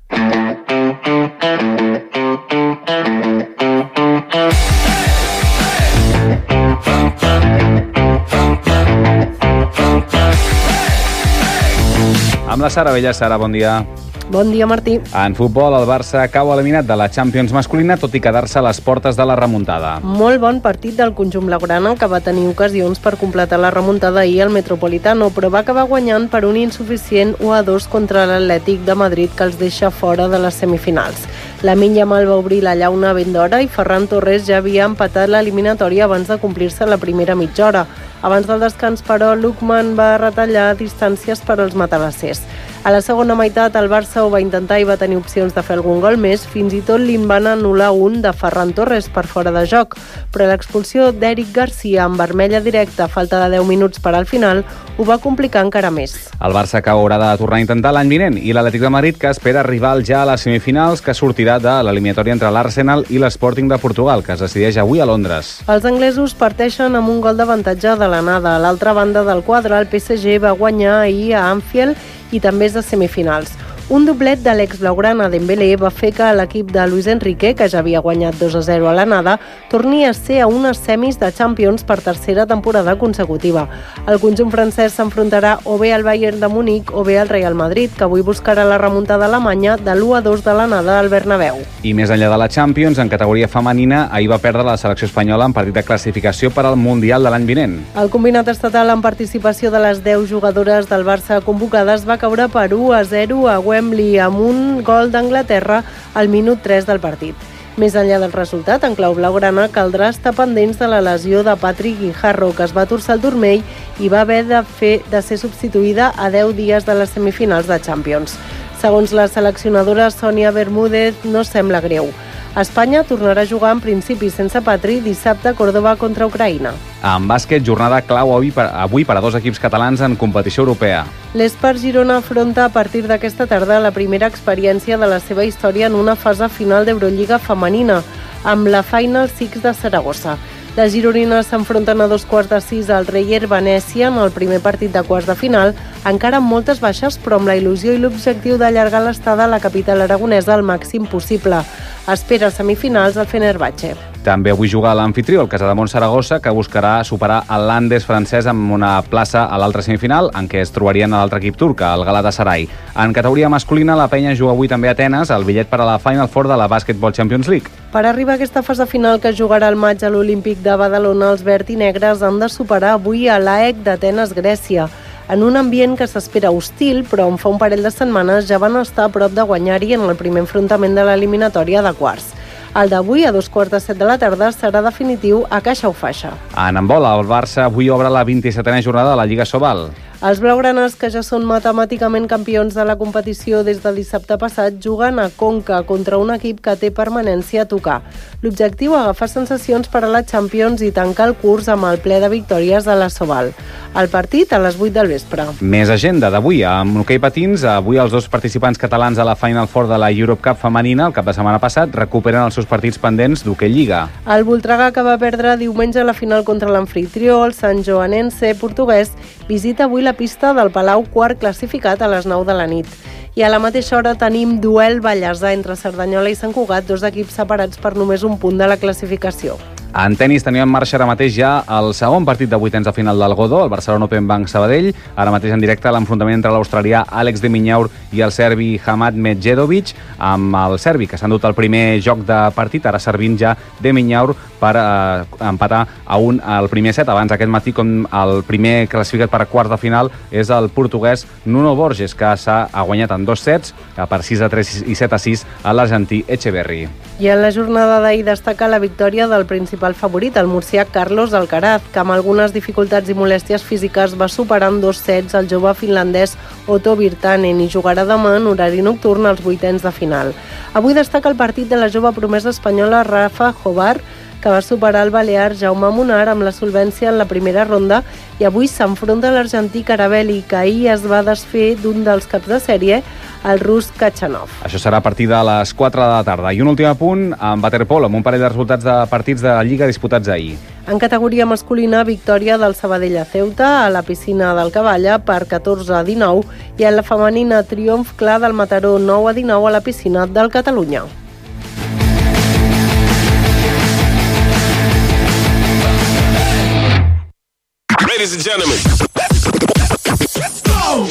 Amb la Sara Vella. Sara, bon dia. Bon dia, Martí. En futbol, el Barça cau eliminat de la Champions masculina, tot i quedar-se a les portes de la remuntada. Molt bon partit del conjunt blaugrana, que va tenir ocasions per completar la remuntada ahir al Metropolitano, però va acabar guanyant per un insuficient u a dos contra l'Atlètic de Madrid, que els deixa fora de les semifinals. Lamine Yamal va obrir la llauna ben d'hora i Ferran Torres ja havia empatat l'eliminatòria abans de complir-se la primera mitja hora. Abans del descans, però, Lookman va retallar distàncies per als matalassers. A la segona meitat, el Barça ho va intentar i va tenir opcions de fer algun gol més, fins i tot li'n van anul·lar un de Ferran Torres per fora de joc, però l'expulsió d'Eric Garcia amb vermella directa a falta de deu minuts per al final ho va complicar encara més. El Barça que haurà de tornar a intentar l'any vinent, i l'Atlètic de Madrid, que espera rival ja a les semifinals, que sortirà de l'eliminatòria entre l'Arsenal i l'Sporting de Portugal, que es decideix avui a Londres. Els anglesos parteixen amb un gol d'avantatge de l'anada. A l'altra banda del quadre, el P S G va guanyar ahir a Anfield i també és de semifinals. Un doblet de l'ex-blaugrana Dembélé va fer que l'equip de Luis Enrique, que ja havia guanyat dos a zero a l'anada, torni a ser a unes semis de Champions per tercera temporada consecutiva. El conjunt francès s'enfrontarà o bé al Bayern de Múnich o bé al Real Madrid, que avui buscarà la remuntada alemanya de l'u a dos de l'anada al Bernabéu. I més enllà de la Champions, en categoria femenina, ahir va perdre la selecció espanyola en partit de classificació per al Mundial de l'any vinent. El combinat estatal amb participació de les deu jugadores del Barça convocades va caure per u a zero a Wembley amb un gol d'Anglaterra al minut tres del partit. Més enllà del resultat, en clau blaugrana caldrà estar pendents de la lesió de Patrick Guijarro, que es va torçar el turmell i va haver de, fer, de ser substituïda a deu dies de les semifinals de Champions. Segons la seleccionadora Sònia Bermúdez, no sembla greu. Espanya tornarà a jugar en principi sense Patri dissabte a Còrdova contra Ucraïna. En bàsquet, jornada clau avui per, avui per a dos equips catalans en competició europea. L'Espar Girona afronta a partir d'aquesta tarda la primera experiència de la seva història en una fase final d'Eurolliga femenina, amb la Final Six de Saragossa. Les gironines s'enfronten a dos quarts de sis al Reyer Venècia en el primer partit de quarts de final, encara amb moltes baixes, però amb la il·lusió i l'objectiu d'allargar l'estada a la capital aragonesa al màxim possible. Espera semifinals al Fenerbahçe. També avui juga l'anfitrió, el Casademont Saragossa, que buscarà superar el Landes francès amb una plaça a l'altra semifinal, en què es trobarien a l'altre equip turc, el Galatasaray. En categoria masculina, la Penya juga avui també a Atenes, el bitllet per a la Final Four de la Basketball Champions League. Per arribar a aquesta fase final que jugarà al maig a l'Olímpic de Badalona, els verd i negres han de superar avui a l'A E C d'Atenes, Grècia, en un ambient que s'espera hostil, però on fa un parell de setmanes ja van estar a prop de guanyar-hi en el primer enfrontament de l'eliminatòria de quarts. El d'avui, a dos quarts de set de la tarda, serà definitiu a Caixa o Faixa. En handbol, el Barça avui obre la vint-i-setena jornada de la Lliga Sobal. Els blaugranes, que ja són matemàticament campions de la competició des del dissabte passat, juguen a Conca contra un equip que té permanència a tocar. L'objectiu, agafar sensacions per a la Champions i tancar el curs amb el ple de victòries de la Sobal. El partit a les vuit del vespre. Més agenda d'avui. Amb l'hoquei patins, avui els dos participants catalans a la Final Four de la Europe Cup femenina, el cap de setmana passat, recuperen els seus partits pendents d'hoquei lliga. El Voltregà, que va perdre diumenge a la final contra l'anfitrió, el Sant Joanense portuguès, visita avui la pista del Palau, quart classificat, a les nou de la nit. I a la mateixa hora tenim duel ballesà entre Cerdanyola i Sant Cugat, dos equips separats per només un punt de la classificació. En tenis tenim en marxa ara mateix ja el segon partit de vuitens de final del Godó, el Barcelona Open Bank Sabadell. Ara mateix en directe l'enfrontament entre l'australià Àlex de Minaur i el serbi Hamad Medjedovic, amb el serbi que s'ha endut el primer joc de partit, ara servint ja de Minaur per eh, empatar a un al primer set. Abans aquest matí, com el primer classificat per a quarts de final és el portuguès Nuno Borges, que s'ha guanyat en dos sets per sis a tres i set a sis a l'argentí Echeverry. I en la jornada d'ahir destaca la victòria del principal favorit, el murcià Carlos Alcaraz, que amb algunes dificultats i molèsties físiques va superar en dos sets el jove finlandès Otto Virtanen i jugarà demà en horari nocturn als vuitens de final. Avui destaca el partit de la jove promesa espanyola Rafa Jovar, que va superar el balear Jaume Munar amb la solvència en la primera ronda, i avui s'enfronta a l'argentí Carabelli, que ahir es va desfer d'un dels caps de sèrie, el rus Kachanov. Això serà a partir de les quatre de la tarda. I un últim apunt amb waterpolo, amb un parell de resultats de partits de Lliga disputats ahir. En categoria masculina, victòria del Sabadell a Ceuta a la piscina del Cavalla per catorze a dinou, i en la femenina, triomf clar del Mataró nou a dinou a la piscina del Catalunya. Ladies and gentlemen, let's go!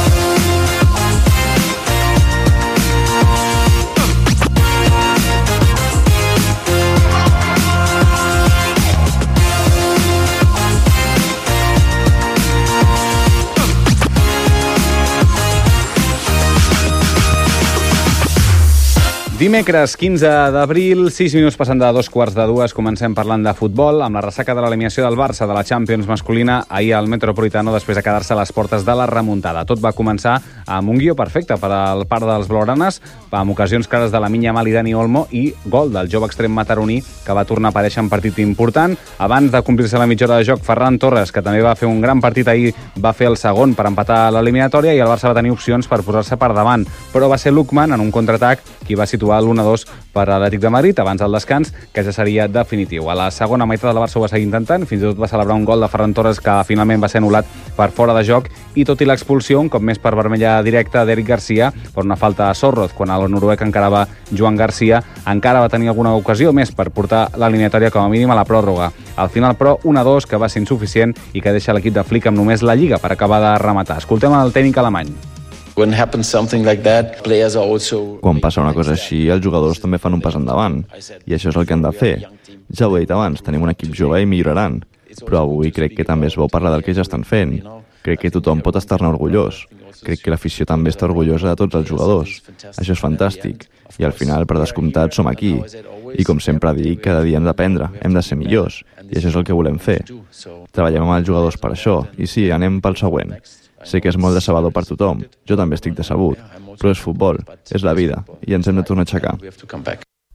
Dimecres quinze d'abril, sis minuts passant de dos quarts de dues, comencem parlant de futbol, amb la ressaca de l'eliminació del Barça de la Champions masculina ahir al Metropolitano després de quedar-se a les portes de la remuntada. Tot va començar amb un guió perfecte per al part dels blaugranes, amb ocasions clares de la Minya Mal i Dani Olmo i gol del jove extrem mataroní, que va tornar a aparèixer en partit important. Abans de complir-se la mitja hora de joc, Ferran Torres, que també va fer un gran partit ahir, va fer el segon per empatar l'eliminatòria, i el Barça va tenir opcions per posar-se per davant, però va ser Lukman, en un contraatac, qui va situar l'u a dos per a l'Atlètic de Madrid abans del descans, que ja seria definitiu. A la segona meitat del Barça ho va seguir intentant, fins i tot va celebrar un gol de Ferran Torres que finalment va ser anul·lat per fora de joc, i tot i l'expulsió, un cop més per vermella directa d'Eric Garcia per una falta a Sorroz, quan el noruec encarava Joan Garcia, encara va tenir alguna ocasió més per portar l'eliminatòria com a mínim a la pròrroga. Al final, però, un a dos que va ser insuficient i que deixa l'equip de Flick amb només la Lliga per acabar de rematar. Escoltem el tècnic alemany. When happens something like that, players are also... Quan passa una cosa així, els jugadors també fan un pas endavant, i això és el que han de fer. Ja ho he dit abans, tenim un equip jove i milloraran, però avui crec que també és bo parlar del que ja estan fent. Crec que tothom pot estar-ne orgullós. Crec que l'afició també està orgullosa de tots els jugadors. Això és fantàstic. I al final, per descomptat, som aquí. I com sempre dic, cada dia hem d'aprendre, hem de ser millors, i això és el que volem fer. Treballem amb els jugadors per això, i sí, anem pel següent. Sé que és molt decebedor per tothom, jo també estic decebut, però és futbol, és la vida, i ens hem de tornar a aixecar.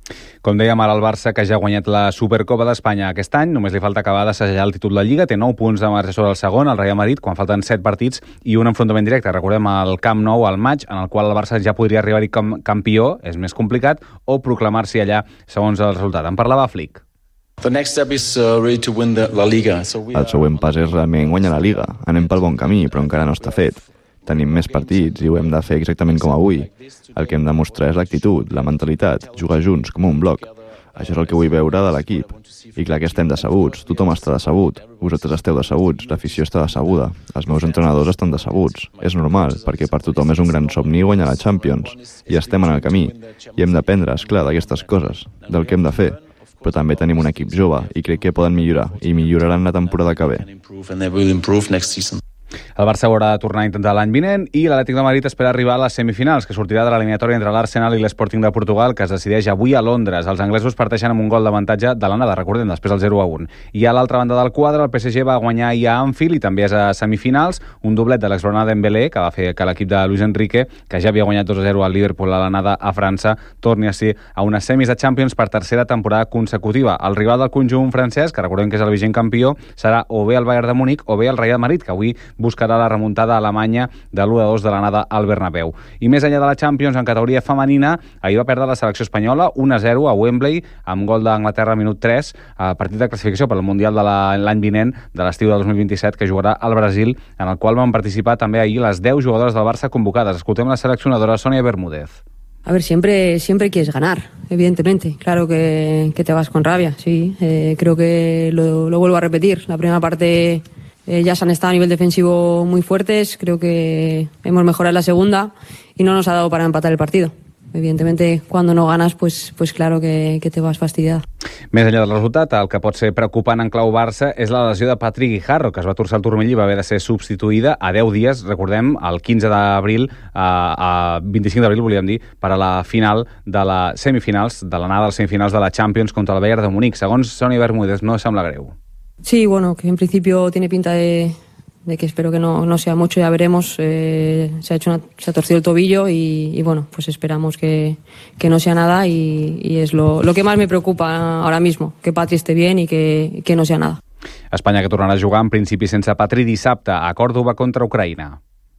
Com dèiem ara, el Barça, que ja ha guanyat la Supercopa d'Espanya aquest any, només li falta acabar de segellar el títol de Lliga, té nou punts de marge sobre el segon, el Real Madrid, quan falten set partits i un enfrontament directe. Recordem el Camp Nou al maig, en el qual el Barça ja podria arribar-hi com campió, és més complicat, o proclamar-s'hi allà segons el resultat. En parlava Flick. The next step is uh, really to win the La Liga. So we El següent pas és realment guanyar la Liga. Anem pel bon camí, però encara no està fet. Tenim més partits i ho hem de fer exactament com avui. El que hem de mostrar és l'actitud, la mentalitat, jugar junts, com un bloc. Això és el que vull veure de l'equip. I clar que estem decebuts, tothom està decebut. Vosaltres esteu decebuts, l'afició està decebuda. Els meus entrenadors estan decebuts. És normal, perquè per tothom és un gran somni guanyar la Champions. I estem en el camí. I hem d'aprendre, esclar, d'aquestes coses, del que hem de fer. Però també tenim un equip jove i crec que poden millorar, i milloraran la temporada que ve. El Barça haurà de tornar a intentar l'any vinent i l'Atlètic de Madrid espera arribar a les semifinals, que sortirà de l'eliminatòria entre l'Arsenal i l'Sporting de Portugal, que es decideix avui a Londres. Els anglesos parteixen amb un gol d'avantatge de l'anada, recordem, després el zero a un. I a l'altra banda del quadre, el P S G va guanyar ahir a Anfield i també és a semifinals, un doblet de l'ex-Blaugrana Dembélé, que va fer que l'equip de Luis Enrique, que ja havia guanyat dos a zero al Liverpool a l'anada a França, torni a ser a unes semis de Champions per tercera temporada consecutiva. El rival del conjunt francès, que recordem que és el vigent campió, serà o bé el Bayern de Múnich o bé el Real Madrid, que avui buscarà la remuntada a Alemanya de l'u a dos de l'anada al Bernabéu. I més enllà de la Champions, en categoria femenina, ahir va perdre la selecció espanyola un a zero a Wembley, amb gol d'Anglaterra a minut tres, a partit de classificació per al Mundial de l'any vinent, de l'estiu de dos mil vint-i-set, que jugarà al Brasil, en el qual van participar també ahir les deu jugadores del Barça convocades. Escoltem la seleccionadora Sonia Bermúdez. A ver, siempre, siempre quieres ganar, evidentemente. Claro que, que te vas con rabia, sí. Eh, creo que lo, lo vuelvo a repetir. La primera parte eh, ya se han estado a nivel defensivo muy fuertes. Creo que hemos mejorado en la segunda y no nos ha dado para empatar el partido. Evidentemente, cuando no ganas, pues, pues claro que, que te vas fastidiada. Més enllà del resultat, el que pot ser preocupant en clau Barça és la lesió de Patrick Guijarro, que es va torçar el turmell i va haver de ser substituïda a deu dies, recordem, el quinze d'abril, a, a vint-i-cinc d'abril, volíem dir, per a la final de la semifinals, de l'anada a les semifinals de la Champions contra el Bayern de Múnich. Segons Sonia Bermúdez, no sembla greu. Sí, bueno, que en principio tiene pinta de... de que espero que no, no sea mucho, ya veremos. Eh, se ha hecho una, se ha torcido el tobillo y, y bueno, pues esperamos que, que no sea nada y, y es lo, lo que más me preocupa ahora mismo, que Patri esté bien y que, que no sea nada. Espanya, que tornarà a jugar en principi sense Patri dissabte a Còrdova contra Ucraïna.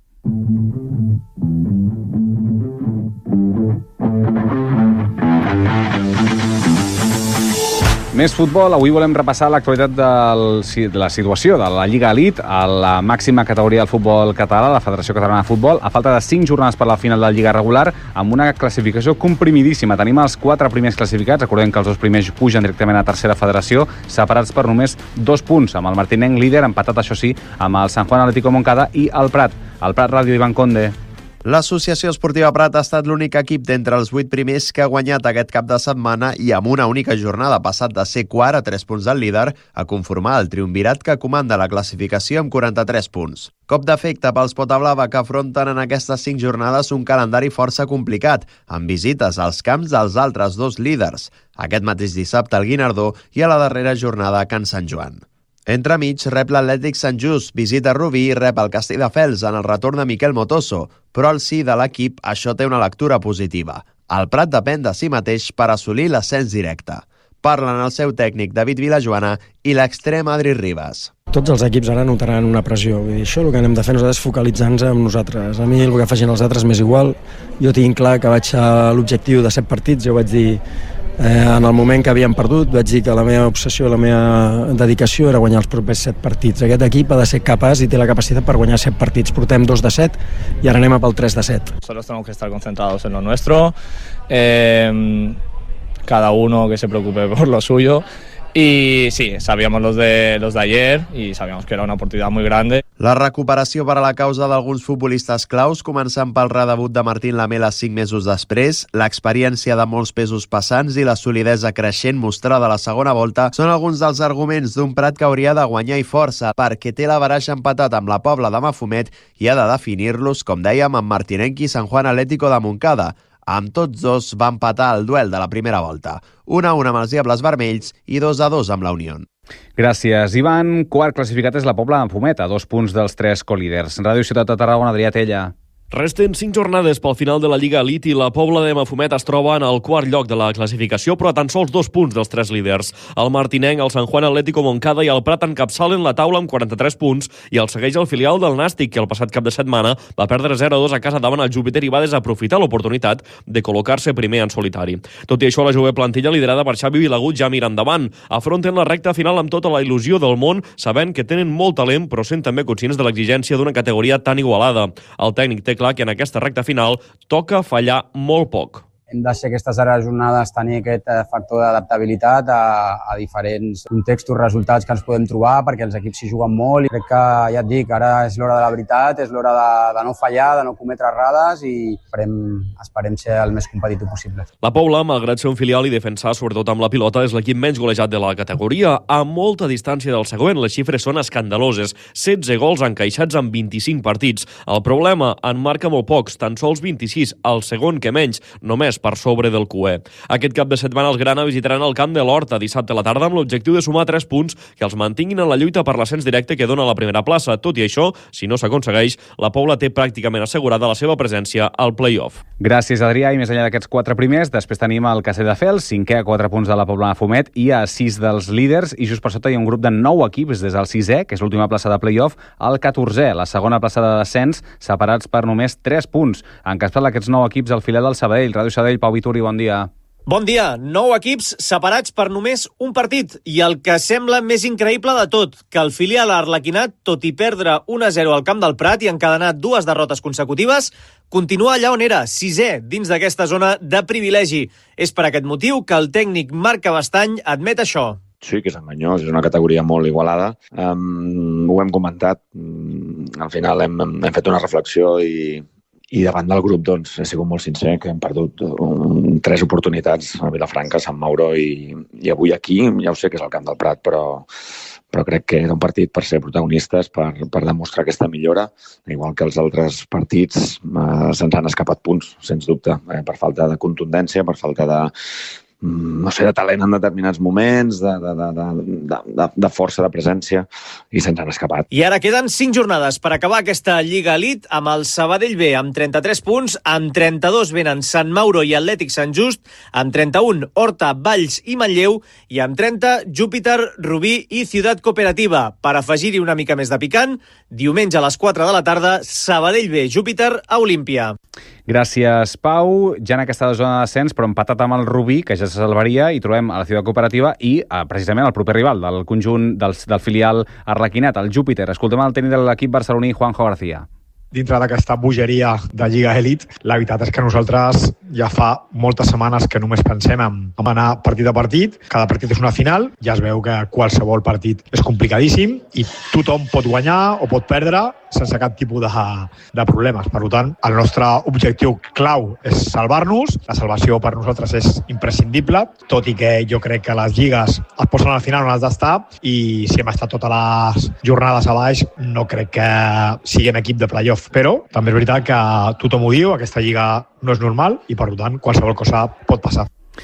Més futbol. Avui volem repassar l'actualitat del, de la situació de la Lliga Elite a la màxima categoria del futbol català, la Federació Catalana de Futbol, a falta de cinc jornades per la final de la Lliga regular, amb una classificació comprimidíssima. Tenim els quatre primers classificats, recordem que els dos primers pugen directament a tercera federació, separats per només dos punts, amb el Martinenc líder, empatat, això sí, amb el Sant Juan Atlético Moncada i el Prat. El Prat Ràdio, Ivan Conde. L'Associació Esportiva Prat ha estat l'únic equip d'entre els vuit primers que ha guanyat aquest cap de setmana i amb una única jornada ha passat de ser quart a tres punts del líder a conformar el triumvirat que comanda la classificació amb quaranta-tres punts. Cop d'efecte pels Potablava, que afronten en aquestes cinc jornades un calendari força complicat, amb visites als camps dels altres dos líders, aquest mateix dissabte al Guinardó i a la darrera jornada a Can Sant Joan. Entremig rep l'Atlètic Sant Just, visita Rubí i rep el Castelldefels en el retorn de Miquel Motoso, però al sí de l'equip això té una lectura positiva. El Prat depèn de si mateix per assolir l'ascens directe. Parlen el seu tècnic David Vilajoana i l'extrem Adri Ribas. Tots els equips ara notaran una pressió. Vull dir, això el que hem de fer nosaltres és focalitzar-nos en nosaltres. A mi el que facin els altres m'és igual. Jo tinc clar que vaig a l'objectiu de set partits, jo vaig dir eh, en el moment que havíem perdut, vaig dir que la meva obsessió, la meva dedicació era guanyar els propers set partits. Aquest equip ha de ser capaç i té la capacitat per guanyar set partits. Portem dos de set i ara anem a pel tres de set. Nosotros tenemos que estar concentrados en lo nuestro. Eh... cada uno que se preocupe por lo suyo. Y sí, sabíamos los de, los de ayer y sabíamos que era una oportunidad muy grande. La recuperació per a la causa d'alguns futbolistes claus, començant pel redebut de Martín Lamela cinc mesos després, l'experiència de molts pesos passants i la solidesa creixent mostrada a la segona volta són alguns dels arguments d'un Prat que hauria de guanyar i força perquè té la baraix empatat amb la Pobla de Mafumet i ha de definir-los, com dèiem, amb Martinenc i Sant Juan Atlético de Moncada. Amb tots dos va empatar el duel de la primera volta. un a un amb els Diables Vermells i dos a dos amb la Unió. Gràcies, Ivan. Quart classificat és la Pobla de Mafumet, a dos punts dels tres colíders. Ràdio Ciutat de Tarragona, Adrià Tella. Resten cinc jornades pel final de la Lliga Elite i la Pobla de Mafumet es troba en el quart lloc de la classificació, però a tan sols dos punts dels tres líders. El martinenc, el Sant Juan Atlético Moncada i el Prat encapçalen la taula amb quaranta-tres punts i el segueix el filial del Nàstic, que el passat cap de setmana va perdre zero a dos a casa davant el Júpiter i va desaprofitar l'oportunitat de col·locar-se primer en solitari. Tot i això, la jove plantilla liderada per Xavi Vilagut ja mira endavant. Afronten la recta final amb tota la il·lusió del món, sabent que tenen molt talent, però sent també conscients de l'exigència d'una categoria tan igualada. El tècnic té clar que en aquesta recta final toca fallar molt poc. Hem de ser aquestes darreres jornades tenir aquest factor d'adaptabilitat a, a diferents contextos, resultats que ens podem trobar, perquè els equips s'hi juguen molt. I crec que, ja et dic, ara és l'hora de la veritat, és l'hora de, de no fallar, de no cometre errades i esperem, esperem ser el més competitiu possible. La Pobla, malgrat ser un filial i defensar sobretot amb la pilota, és l'equip menys golejat de la categoria, a molta distància del següent. Les xifres són escandaloses, setze gols encaixats en vint-i-cinc partits. El problema en marca molt pocs, tan sols vint-i-sis, el segon que menys, només per sobre del Q E. Aquest cap de setmana els grana visitaran el camp de l'Horta dissabte a la tarda amb l'objectiu de sumar tres punts que els mantinguin en la lluita per l'ascens directe que dona la primera plaça. Tot i això, si no s'aconsegueix, la Pobla té pràcticament assegurada la seva presència al play-off. Gràcies, Adrià. I més enllà d'aquests quatre primers, després tenim el Castelldefels, cinquè a quatre punts de la Pobla de Mafumet i a sis dels líders, i just per sota hi ha un grup de nou equips des del sisè, que és l'última plaça de play-off, al catorzè, la segona plaça de descens, separats per només tres punts. Encaspat aquests nou equips al filial del Sabadell. Ràdio Sabadell, Pau Vituri, bon dia. Bon dia. Nou equips separats per només un partit. I el que sembla més increïble de tot, que el filial arlequinat, tot i perdre un a zero al camp del Prat i encadenar dues derrotes consecutives, continua allà on era, sisè, dins d'aquesta zona de privilegi. És per aquest motiu que el tècnic Marc Cabestany admet això. Sí, que és enganyós, és una categoria molt igualada. Um, ho hem comentat, um, al final hem, hem fet una reflexió i... I davant del grup, doncs, he sigut molt sincer que hem perdut um, tres oportunitats a Vilafranca, a Sant Mauro i, i avui aquí, ja ho sé que és el camp del Prat, però, però crec que era un partit per ser protagonistes, per, per demostrar aquesta millora, igual que els altres partits eh, se'ns han escapat punts, sens dubte, eh, per falta de contundència, per falta de no sé, de talent en determinats moments, de, de, de, de, de, de força, de presència, i se'ns han escapat. I ara queden cinc jornades per acabar aquesta Lliga Elite amb el Sabadell B amb trenta-tres punts, amb trenta-dos venen Sant Mauro i Atlètic Sant Just, amb trenta-un Horta, Valls i Manlleu, i amb trenta Júpiter, Rubí i Ciutat Cooperativa. Per afegir-hi una mica més de picant, diumenge a les quatre de la tarda, Sabadell B, Júpiter a Olímpia. Gràcies, Pau. Ja en aquesta zona de descens, però empatat amb el Rubí, que ja se salvaria, i trobem a la Ciutat Cooperativa i eh, precisament el proper rival del conjunt del, del filial arlequinat, el Júpiter. Escoltem el tècnic de l'equip barceloní, Juanjo García. Dintre d'aquesta bogeria de Lliga Elite, la veritat és que nosaltres ja fa moltes setmanes que només pensem en, en anar partit a partit. Cada partit és una final, ja es veu que qualsevol partit és complicadíssim i tothom pot guanyar o pot perdre sense cap tipus de, de problemes. Per tant, el nostre objectiu clau és salvar-nos. La salvació per nosaltres és imprescindible, tot i que jo crec que les lligues es posen al final on has d'estar i si hem estat totes les jornades a baix, no crec que siguem equip de playoff. Però també és veritat que tothom ho diu, aquesta lliga no és normal i per tant qualsevol cosa pot passar.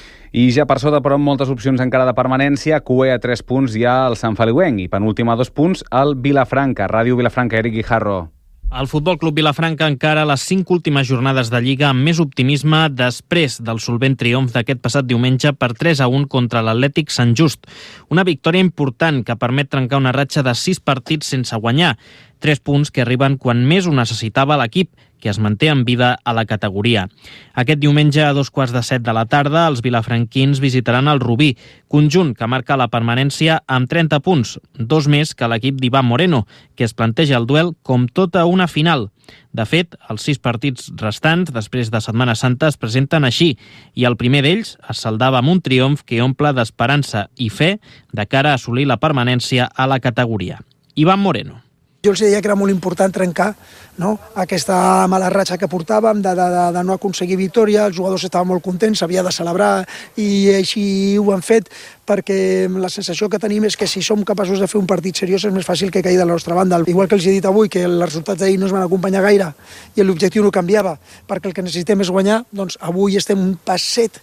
I ja per sota, però amb moltes opcions encara de permanència, Q E a tres punts hi ha el Sant Feliuenc i penúltim a dos punts el Vilafranca. Ràdio Vilafranca, Eric Guijarro. El Futbol Club Vilafranca encara les cinc últimes jornades de Lliga amb més optimisme després del solvent triomf d'aquest passat diumenge per tres a un contra l'Atlètic Sant Just. Una victòria important que permet trencar una ratxa de sis partits sense guanyar. Tres punts que arriben quan més ho necessitava l'equip, que es manté en vida a la categoria. Aquest diumenge a dos quarts de set de la tarda els vilafranquins visitaran el Rubí, conjunt que marca la permanència amb trenta punts, dos més que l'equip d'Iván Moreno, que es planteja el duel com tota una final. De fet, els sis partits restants després de Setmana Santa es presenten així i el primer d'ells es saldava amb un triomf que omple d'esperança i fe de cara a assolir la permanència a la categoria. Iván Moreno. Jo els deia que era molt important trencar, no?, aquesta mala ratxa que portàvem de, de, de no aconseguir victòria. Els jugadors estaven molt contents, s'havia de celebrar i així ho han fet, perquè la sensació que tenim és que si som capaços de fer un partit seriós és més fàcil que caigui de la nostra banda. Igual que els he dit avui, que els resultats d'ahir no es van acompanyar gaire i l'objectiu no canviava, perquè el que necessitem és guanyar, doncs avui estem un passet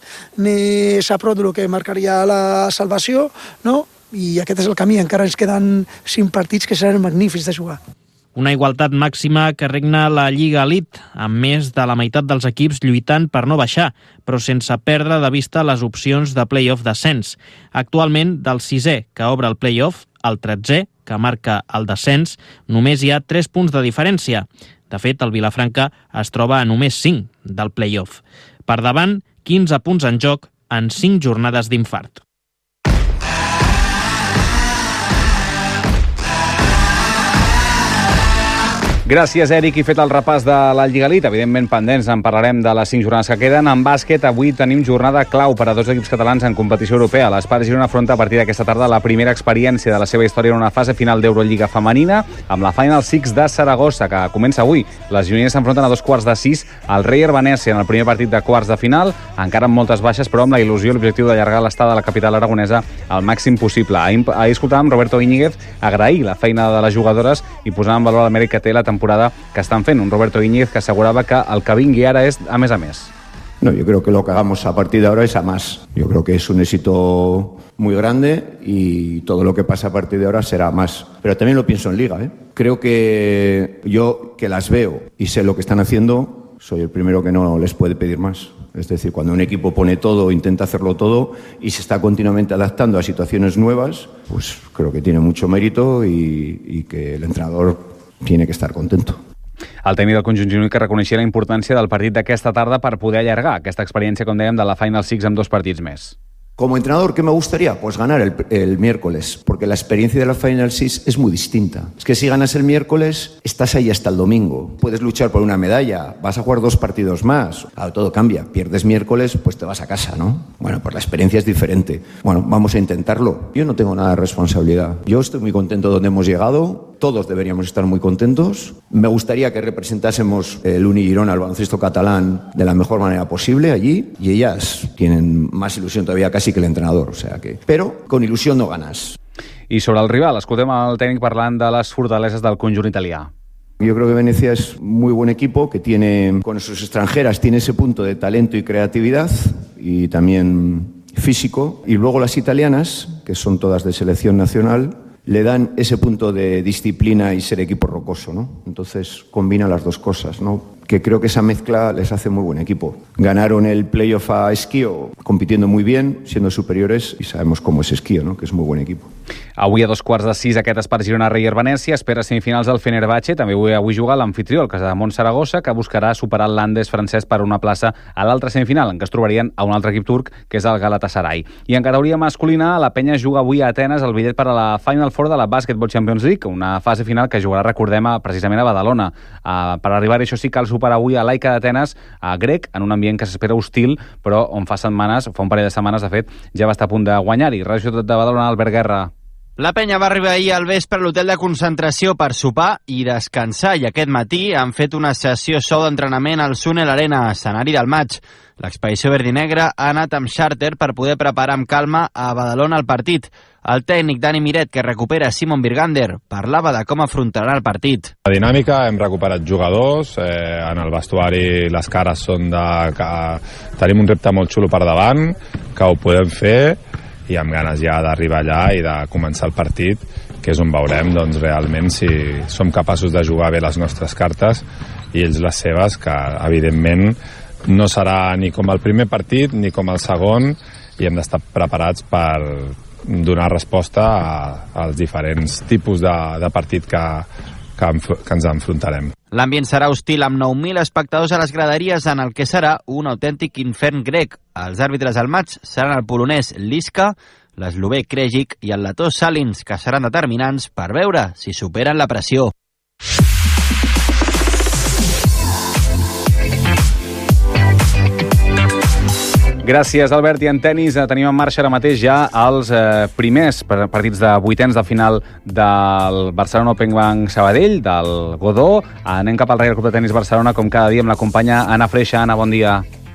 més a prop del que marcaria la salvació, no?, i aquest és el camí. Encara ens queden cinc partits que seran magnífics de jugar. Una igualtat màxima que regna la Lliga Elite, amb més de la meitat dels equips lluitant per no baixar, però sense perdre de vista les opcions de play-off descens. Actualment, del sisè que obre el play-off al tretzè, que marca el descens, només hi ha tres punts de diferència. De fet, el Vilafranca es troba a només cinc del play-off. Per davant, quinze punts en joc en cinc jornades d'infart. Gràcies, Eric, i fet el repàs de la Lliga Elite. Evidentment, pendents, en parlarem de les cinc jornades que queden. En bàsquet, avui tenim jornada clau per a dos equips catalans en competició europea. L'Espart Girona afronta a partir d'aquesta tarda la primera experiència de la seva història en una fase final d'Eurolliga femenina, amb la Final Six de Saragossa, que comença avui. Les gironines s'enfronten a dos quarts de sis al Reyer Venècia en el primer partit de quarts de final, encara amb moltes baixes, però amb la il·lusió i l'objectiu d'allargar l'estada de la capital aragonesa al màxim possible. Ahir, ahir escoltàvem Roberto Íñiguez agrair la feina de les jugadores i posar en valor el mèrit que té la temporada que estan fent. Un Roberto Íñiguez que assegurava que el que vingui ara és a més a més. No, yo creo que lo que hagamos a partir de ahora es a más. Yo creo que es un éxito muy grande y todo lo que pasa a partir de ahora será más. Pero también lo pienso en Liga, ¿eh? Creo que yo, que las veo y sé lo que están haciendo, soy el primero que no les puede pedir más. Es decir, cuando un equipo pone todo, intenta hacerlo todo y se está continuamente adaptando a situaciones nuevas, pues creo que tiene mucho mérito y, y que el entrenador tiene que estar contento. El tècnic del conjunt gironí que reconeixia la importància del partit d'aquesta tarda per poder allargar aquesta experiència, com dèiem, de la Final Six amb dos partits més. Como entrenador, ¿qué me gustaría? Pues ganar el, el miércoles, porque la experiencia de la Final Six es muy distinta. Es que si ganas el miércoles, estás ahí hasta el domingo. Puedes luchar por una medalla, vas a jugar dos partidos más. Claro, todo cambia. Pierdes miércoles, pues te vas a casa, ¿no? Bueno, pues la experiencia es diferente. Bueno, vamos a intentarlo. Yo no tengo nada de responsabilidad. Yo estoy muy contento donde hemos llegado. Todos deberíamos estar muy contentos. Me gustaría que representásemos el Unigirona, el baloncesto catalán, de la mejor manera posible allí. Y ellas tienen más ilusión todavía casi que el entrenador. O sea que... Pero con ilusión no ganas. I sobre el rival, escoltem el tècnic parlant de les fortaleses del conjunt italià. Yo creo que Venecia es muy buen equipo, que tiene, con sus extranjeras, tiene ese punto de talento y creatividad y también físico. Y luego las italianas, que son todas de selección nacional, le dan ese punto de disciplina y ser equipo rocoso, ¿no? Entonces combina las dos cosas, ¿no? Que creo que esa mezcla les hace muy buen equipo. Ganaron el playoff a Esquío compitiendo muy bien, siendo superiores, y sabemos cómo es Esquío, ¿no? Que es muy buen equipo. Avui a dos quarts de sis aquest Espart Girona Reyer Venècia, espera semifinals del Fenerbahçe, també avui, avui juga l'anfitrió, el Casademont Saragossa, que buscarà superar el Landes francès per una plaça a l'altra semifinal, en què es trobarien a un altre equip turc, que és el Galatasaray. I en categoria masculina, la penya juga avui a Atenes el bitllet per a la Final Four de la Basketball Champions League, una fase final que jugarà, recordem, a, precisament a Badalona. Uh, per arribar, això sí, cal superar avui a l'Aica d'Atenes, a Grec, en un ambient que s'espera hostil, però on fa setmanes, fa un parell de setmanes, de fet, ja va estar a punt de guanyar-hi. Ràdio Ciutat de Badalona, Albert Guerra. La penya va arribar ahir al vespre a l'hotel de concentració per sopar i descansar, i aquest matí han fet una sessió sou d'entrenament al Sunel Arena, escenari del maig. L'expedició verdinegra ha anat amb xàrter per poder preparar amb calma a Badalona el partit. El tècnic Dani Miret, que recupera Simon Birgander, parlava de com afrontarà el partit. La dinàmica, hem recuperat jugadors, eh, en el vestuari les cares són de... que tenim un repte molt xulo per davant, que ho podem fer, i amb ganes ja d'arribar allà i de començar el partit, que és on veurem doncs, realment si som capaços de jugar bé les nostres cartes i ells les seves, que evidentment no serà ni com el primer partit ni com el segon, i hem d'estar preparats per donar resposta a, als diferents tipus de, de partit que, que, que ens enfrontarem. L'ambient serà hostil amb nou mil espectadors a les graderies en el que serà un autèntic infern grec. Els àrbitres al maig seran el polonès Liska, l'eslovè Krejic i el letó Salins, que seran determinants per veure si superen la pressió. Gràcies, Albert. I en tenis tenim en marxa ara mateix ja els eh, primers partits de vuitens de final del Barcelona Open Bank Sabadell, del Godó. Anem cap al Reial Club de Tenis Barcelona, com cada dia, amb la companya Anna Freixa. Anna, bon dia.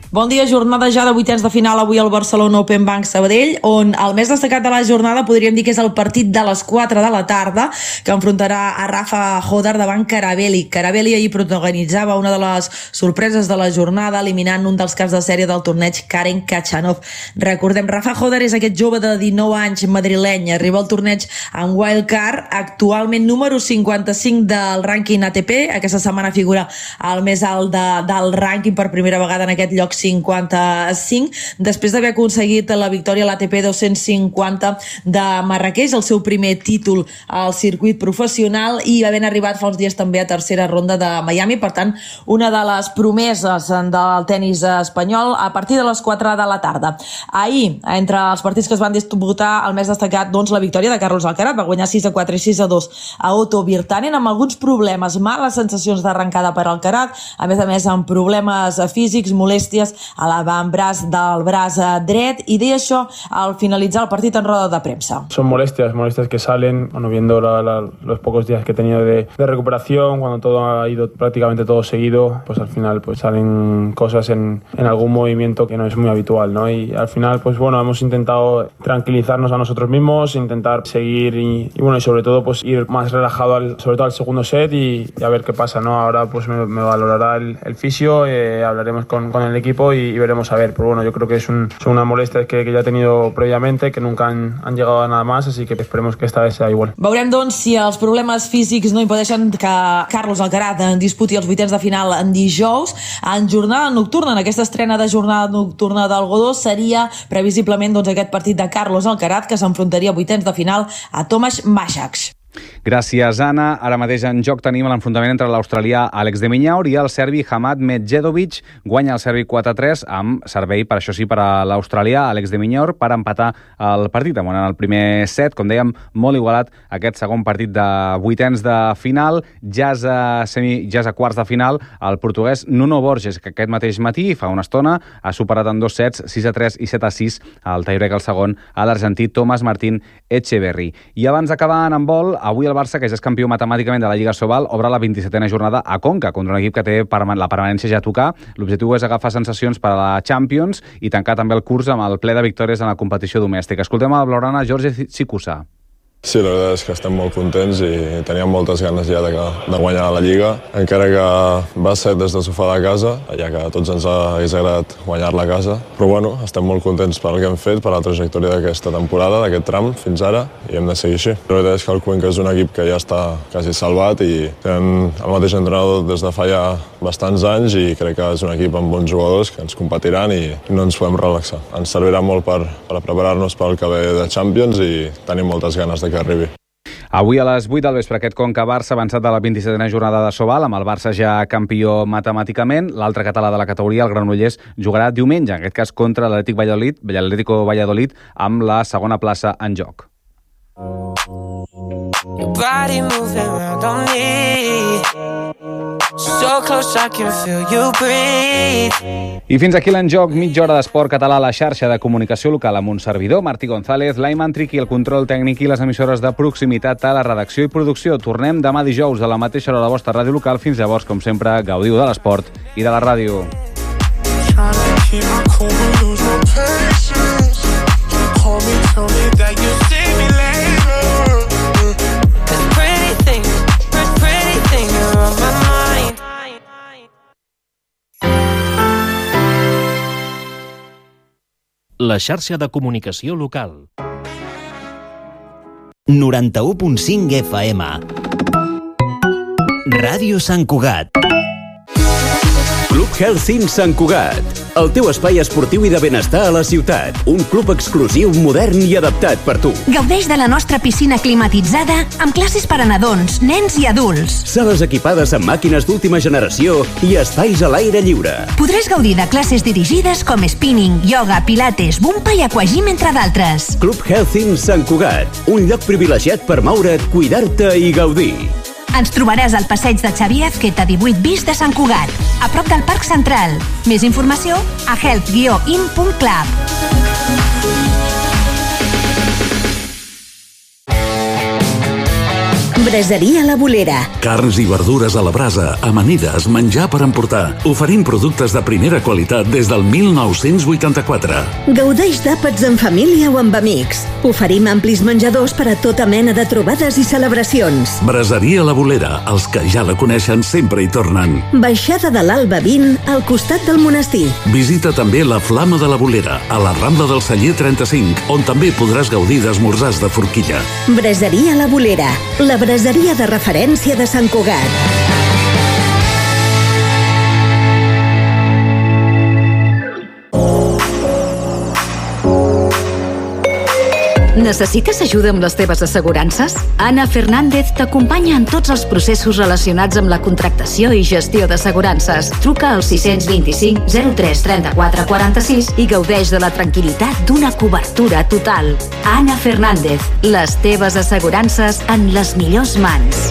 Bon dia, jornada ja de vuitens de final avui al Barcelona Open Bank Sabadell, on el més destacat de la jornada podríem dir que és el partit de les quatre de la tarda, que enfrontarà a Rafa Hodar davant Carabelli. Carabelli ahir protagonitzava una de les sorpreses de la jornada, eliminant un dels caps de sèrie del torneig, Karen Khachanov. Recordem, Rafa Hodar és aquest jove de dinou anys madrileny, arriba al torneig amb wildcard, actualment número cinquanta-cinc del rànquing A T P, aquesta setmana figura al més alt de, del rànquing per primera vegada en aquest lloc cinquanta-cinc, després d'haver aconseguit la victòria a l'A T P dos-cents cinquanta de Marrakeix, el seu primer títol al circuit professional, i havent arribat fa uns dies també a tercera ronda de Miami. Per tant, una de les promeses del tenis espanyol a partir de les quatre de la tarda. Ahir, entre els partits que es van disputar, el més destacat, doncs, la victòria de Carlos Alcaraz, va guanyar sis a quatre i sis a dos a Otto Virtanen, amb alguns problemes, males sensacions d'arrencada per Alcaraz, a més a més amb problemes físics, molèsties a l'avantbraç del braç dret, y de això al finalizar el partit en roda de prensa. Son molestias, molestias que salen, bueno, viendo la, la, los pocos días que he tenido de, de recuperación, cuando todo ha ido prácticamente todo seguido, pues al final pues salen cosas en, en algún movimiento que no es muy habitual, ¿no? Y al final, pues bueno, hemos intentado tranquilizarnos a nosotros mismos, intentar seguir y, y bueno, y sobre todo pues ir más relajado al, sobre todo al segundo set y, y a ver qué pasa, ¿no? Ahora pues me, me valorará el, el fisio, eh, hablaremos con, con el equipo y, y veremos a ver, pero bueno, yo creo que es un, son unas molestias que, que ya he tenido previamente, que nunca han, han llegado a nada más, así que esperemos que esta vez sea igual. Veurem, doncs, si els problemes físics no impedeixen que Carlos Alcaraz disputi els vuitens de final en dijous. En jornada nocturna, en aquesta estrena de jornada nocturna del Godó, seria previsiblement, doncs, aquest partit de Carlos Alcaraz, que s'enfrontaria a vuitens de final a Tomasz Machacs. Gràcies, Anna. Ara mateix en joc tenim l'enfrontament entre l'australià Alex de Minaur i el serbi Hamad Medjedovic. Guanya el serbi quatre a tres amb servei, per això sí, per a l'australià Alex de Minaur per empatar el partit. En el primer set, com dèiem, molt igualat aquest segon partit de vuitens de final. Ja és a, semi, ja és a quarts de final el portuguès Nuno Borges, que aquest mateix matí, fa una estona, ha superat en dos sets, sis a tres i set a sis, el tiebreak al segon a l'argentí Tomás Martín Echeverry. I abans d'acabar en handbol, avui el Barça, que ja és campió matemàticament de la Lliga Sobal, obre la vint-i-setena jornada a Conca, contra un equip que té la permanència ja a tocar. L'objectiu és agafar sensacions per a la Champions i tancar també el curs amb el ple de victòries en la competició domèstica. Escoltem a la blaugrana Jorge Cicusa. Sí, la veritat és que estem molt contents i teníem moltes ganes ja de, de guanyar la Lliga, encara que va ser des del sofà de casa, ja que a tots ens hagués agradat guanyar-la a casa. Però bueno, estem molt contents per el que hem fet, per la trajectòria d'aquesta temporada, d'aquest tram fins ara, i hem de seguir així. La veritat és que el Cuenca és un equip que ja està quasi salvat i tenen el mateix entrenador des de fa ja bastants anys i crec que és un equip amb bons jugadors que ens competiran i no ens podem relaxar. Ens servirà molt per, per preparar-nos pel que ve de Champions i tenim moltes ganes de que arribi. Avui a les vuit del vespre aquest Conca-Barça avançat de la vint-i-setena jornada de Sobal, amb el Barça ja campió matemàticament. L'altre català de la categoria, el Granollers, jugarà diumenge, en aquest cas contra l'Atlètic Valladolid, l'Atlético Valladolid, amb la segona plaça en joc. Your body moving around on me, so close I can feel you breathe. I fins aquí l'enjoc, mitja hora d'esport català a la xarxa de comunicació local amb un servidor, Martí González, l'Aiman Triqui, el control tècnic i les emissores de proximitat a la redacció i producció. Tornem demà dijous a la mateixa hora a la vostra ràdio local. Fins llavors, com sempre, gaudiu de l'esport i de la ràdio. La xarxa de comunicació local. noranta-u punt cinc F M. Ràdio Sant Cugat. Club Health in Sant Cugat. El teu espai esportiu i de benestar a la ciutat. Un club exclusiu, modern i adaptat per tu. Gaudeix de la nostra piscina climatitzada amb classes per a nadons, nens i adults. Sales equipades amb màquines d'última generació i espais a l'aire lliure. Podràs gaudir de classes dirigides com spinning, yoga, pilates, bumpa i aquagym, entre d'altres. Club Health in Sant Cugat. Un lloc privilegiat per moure't, cuidar-te i gaudir. Ens trobaràs al passeig de Xavier Ezqueta divuit bis de Sant Cugat, a prop del Parc Central. Més informació a health guió in punt club. Braseria La Bolera. Carns i verdures a la brasa, amanides, menjar per emportar. Oferim productes de primera qualitat des del mil nou-cents vuitanta-quatre. Gaudeix d'àpats en família o amb amics. Oferim amplis menjadors per a tota mena de trobades i celebracions. Braseria La Bolera. Els que ja la coneixen sempre hi tornen. Baixada de l'Alba vint, al costat del monestir. Visita també la Flama de la Bolera, a la Rambla del Celler trenta-cinc, on també podràs gaudir d'esmorzars de forquilla. Braseria La Bolera, la braseria de referència de Sant Cugat. Necessites ajuda amb les teves assegurances? Anna Fernández t'acompanya en tots els processos relacionats amb la contractació i gestió d'assegurances. Truca al sis vint-i-cinc zero tres trenta-quatre quaranta-sis i gaudeix de la tranquil·litat d'una cobertura total. Anna Fernández, les teves assegurances en les millors mans.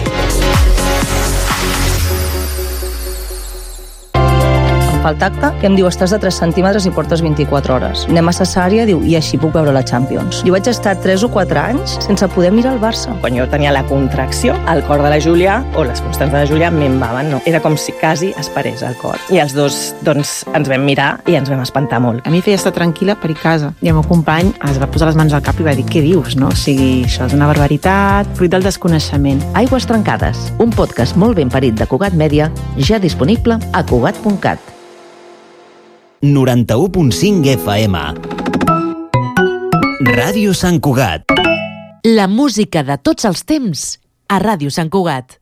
Fa el tacte i em diu estàs de tres centímetres i portes vint-i-quatre hores. Anem a cesària, diu, i així puc veure la Champions. Jo vaig estar tres o quatre anys sense poder mirar el Barça. Quan jo tenia la contracció, el cor de la Júlia o les constants de la Júlia m'embaven, no. Era com si quasi es parés el cor. I els dos, doncs, ens vam mirar i ens vam espantar molt. A mi feia estar tranquil·la per ir a casa. I el meu company es va posar les mans al cap i va dir, què dius, no? O sigui, això és una barbaritat, fruit del desconeixement. Aigües trencades, un podcast molt ben parit de Cugat Mèdia, ja disponible a cugat punt cat. noranta-u punt cinc F M. Ràdio Sant Cugat. La música de tots els temps a Ràdio Sant Cugat.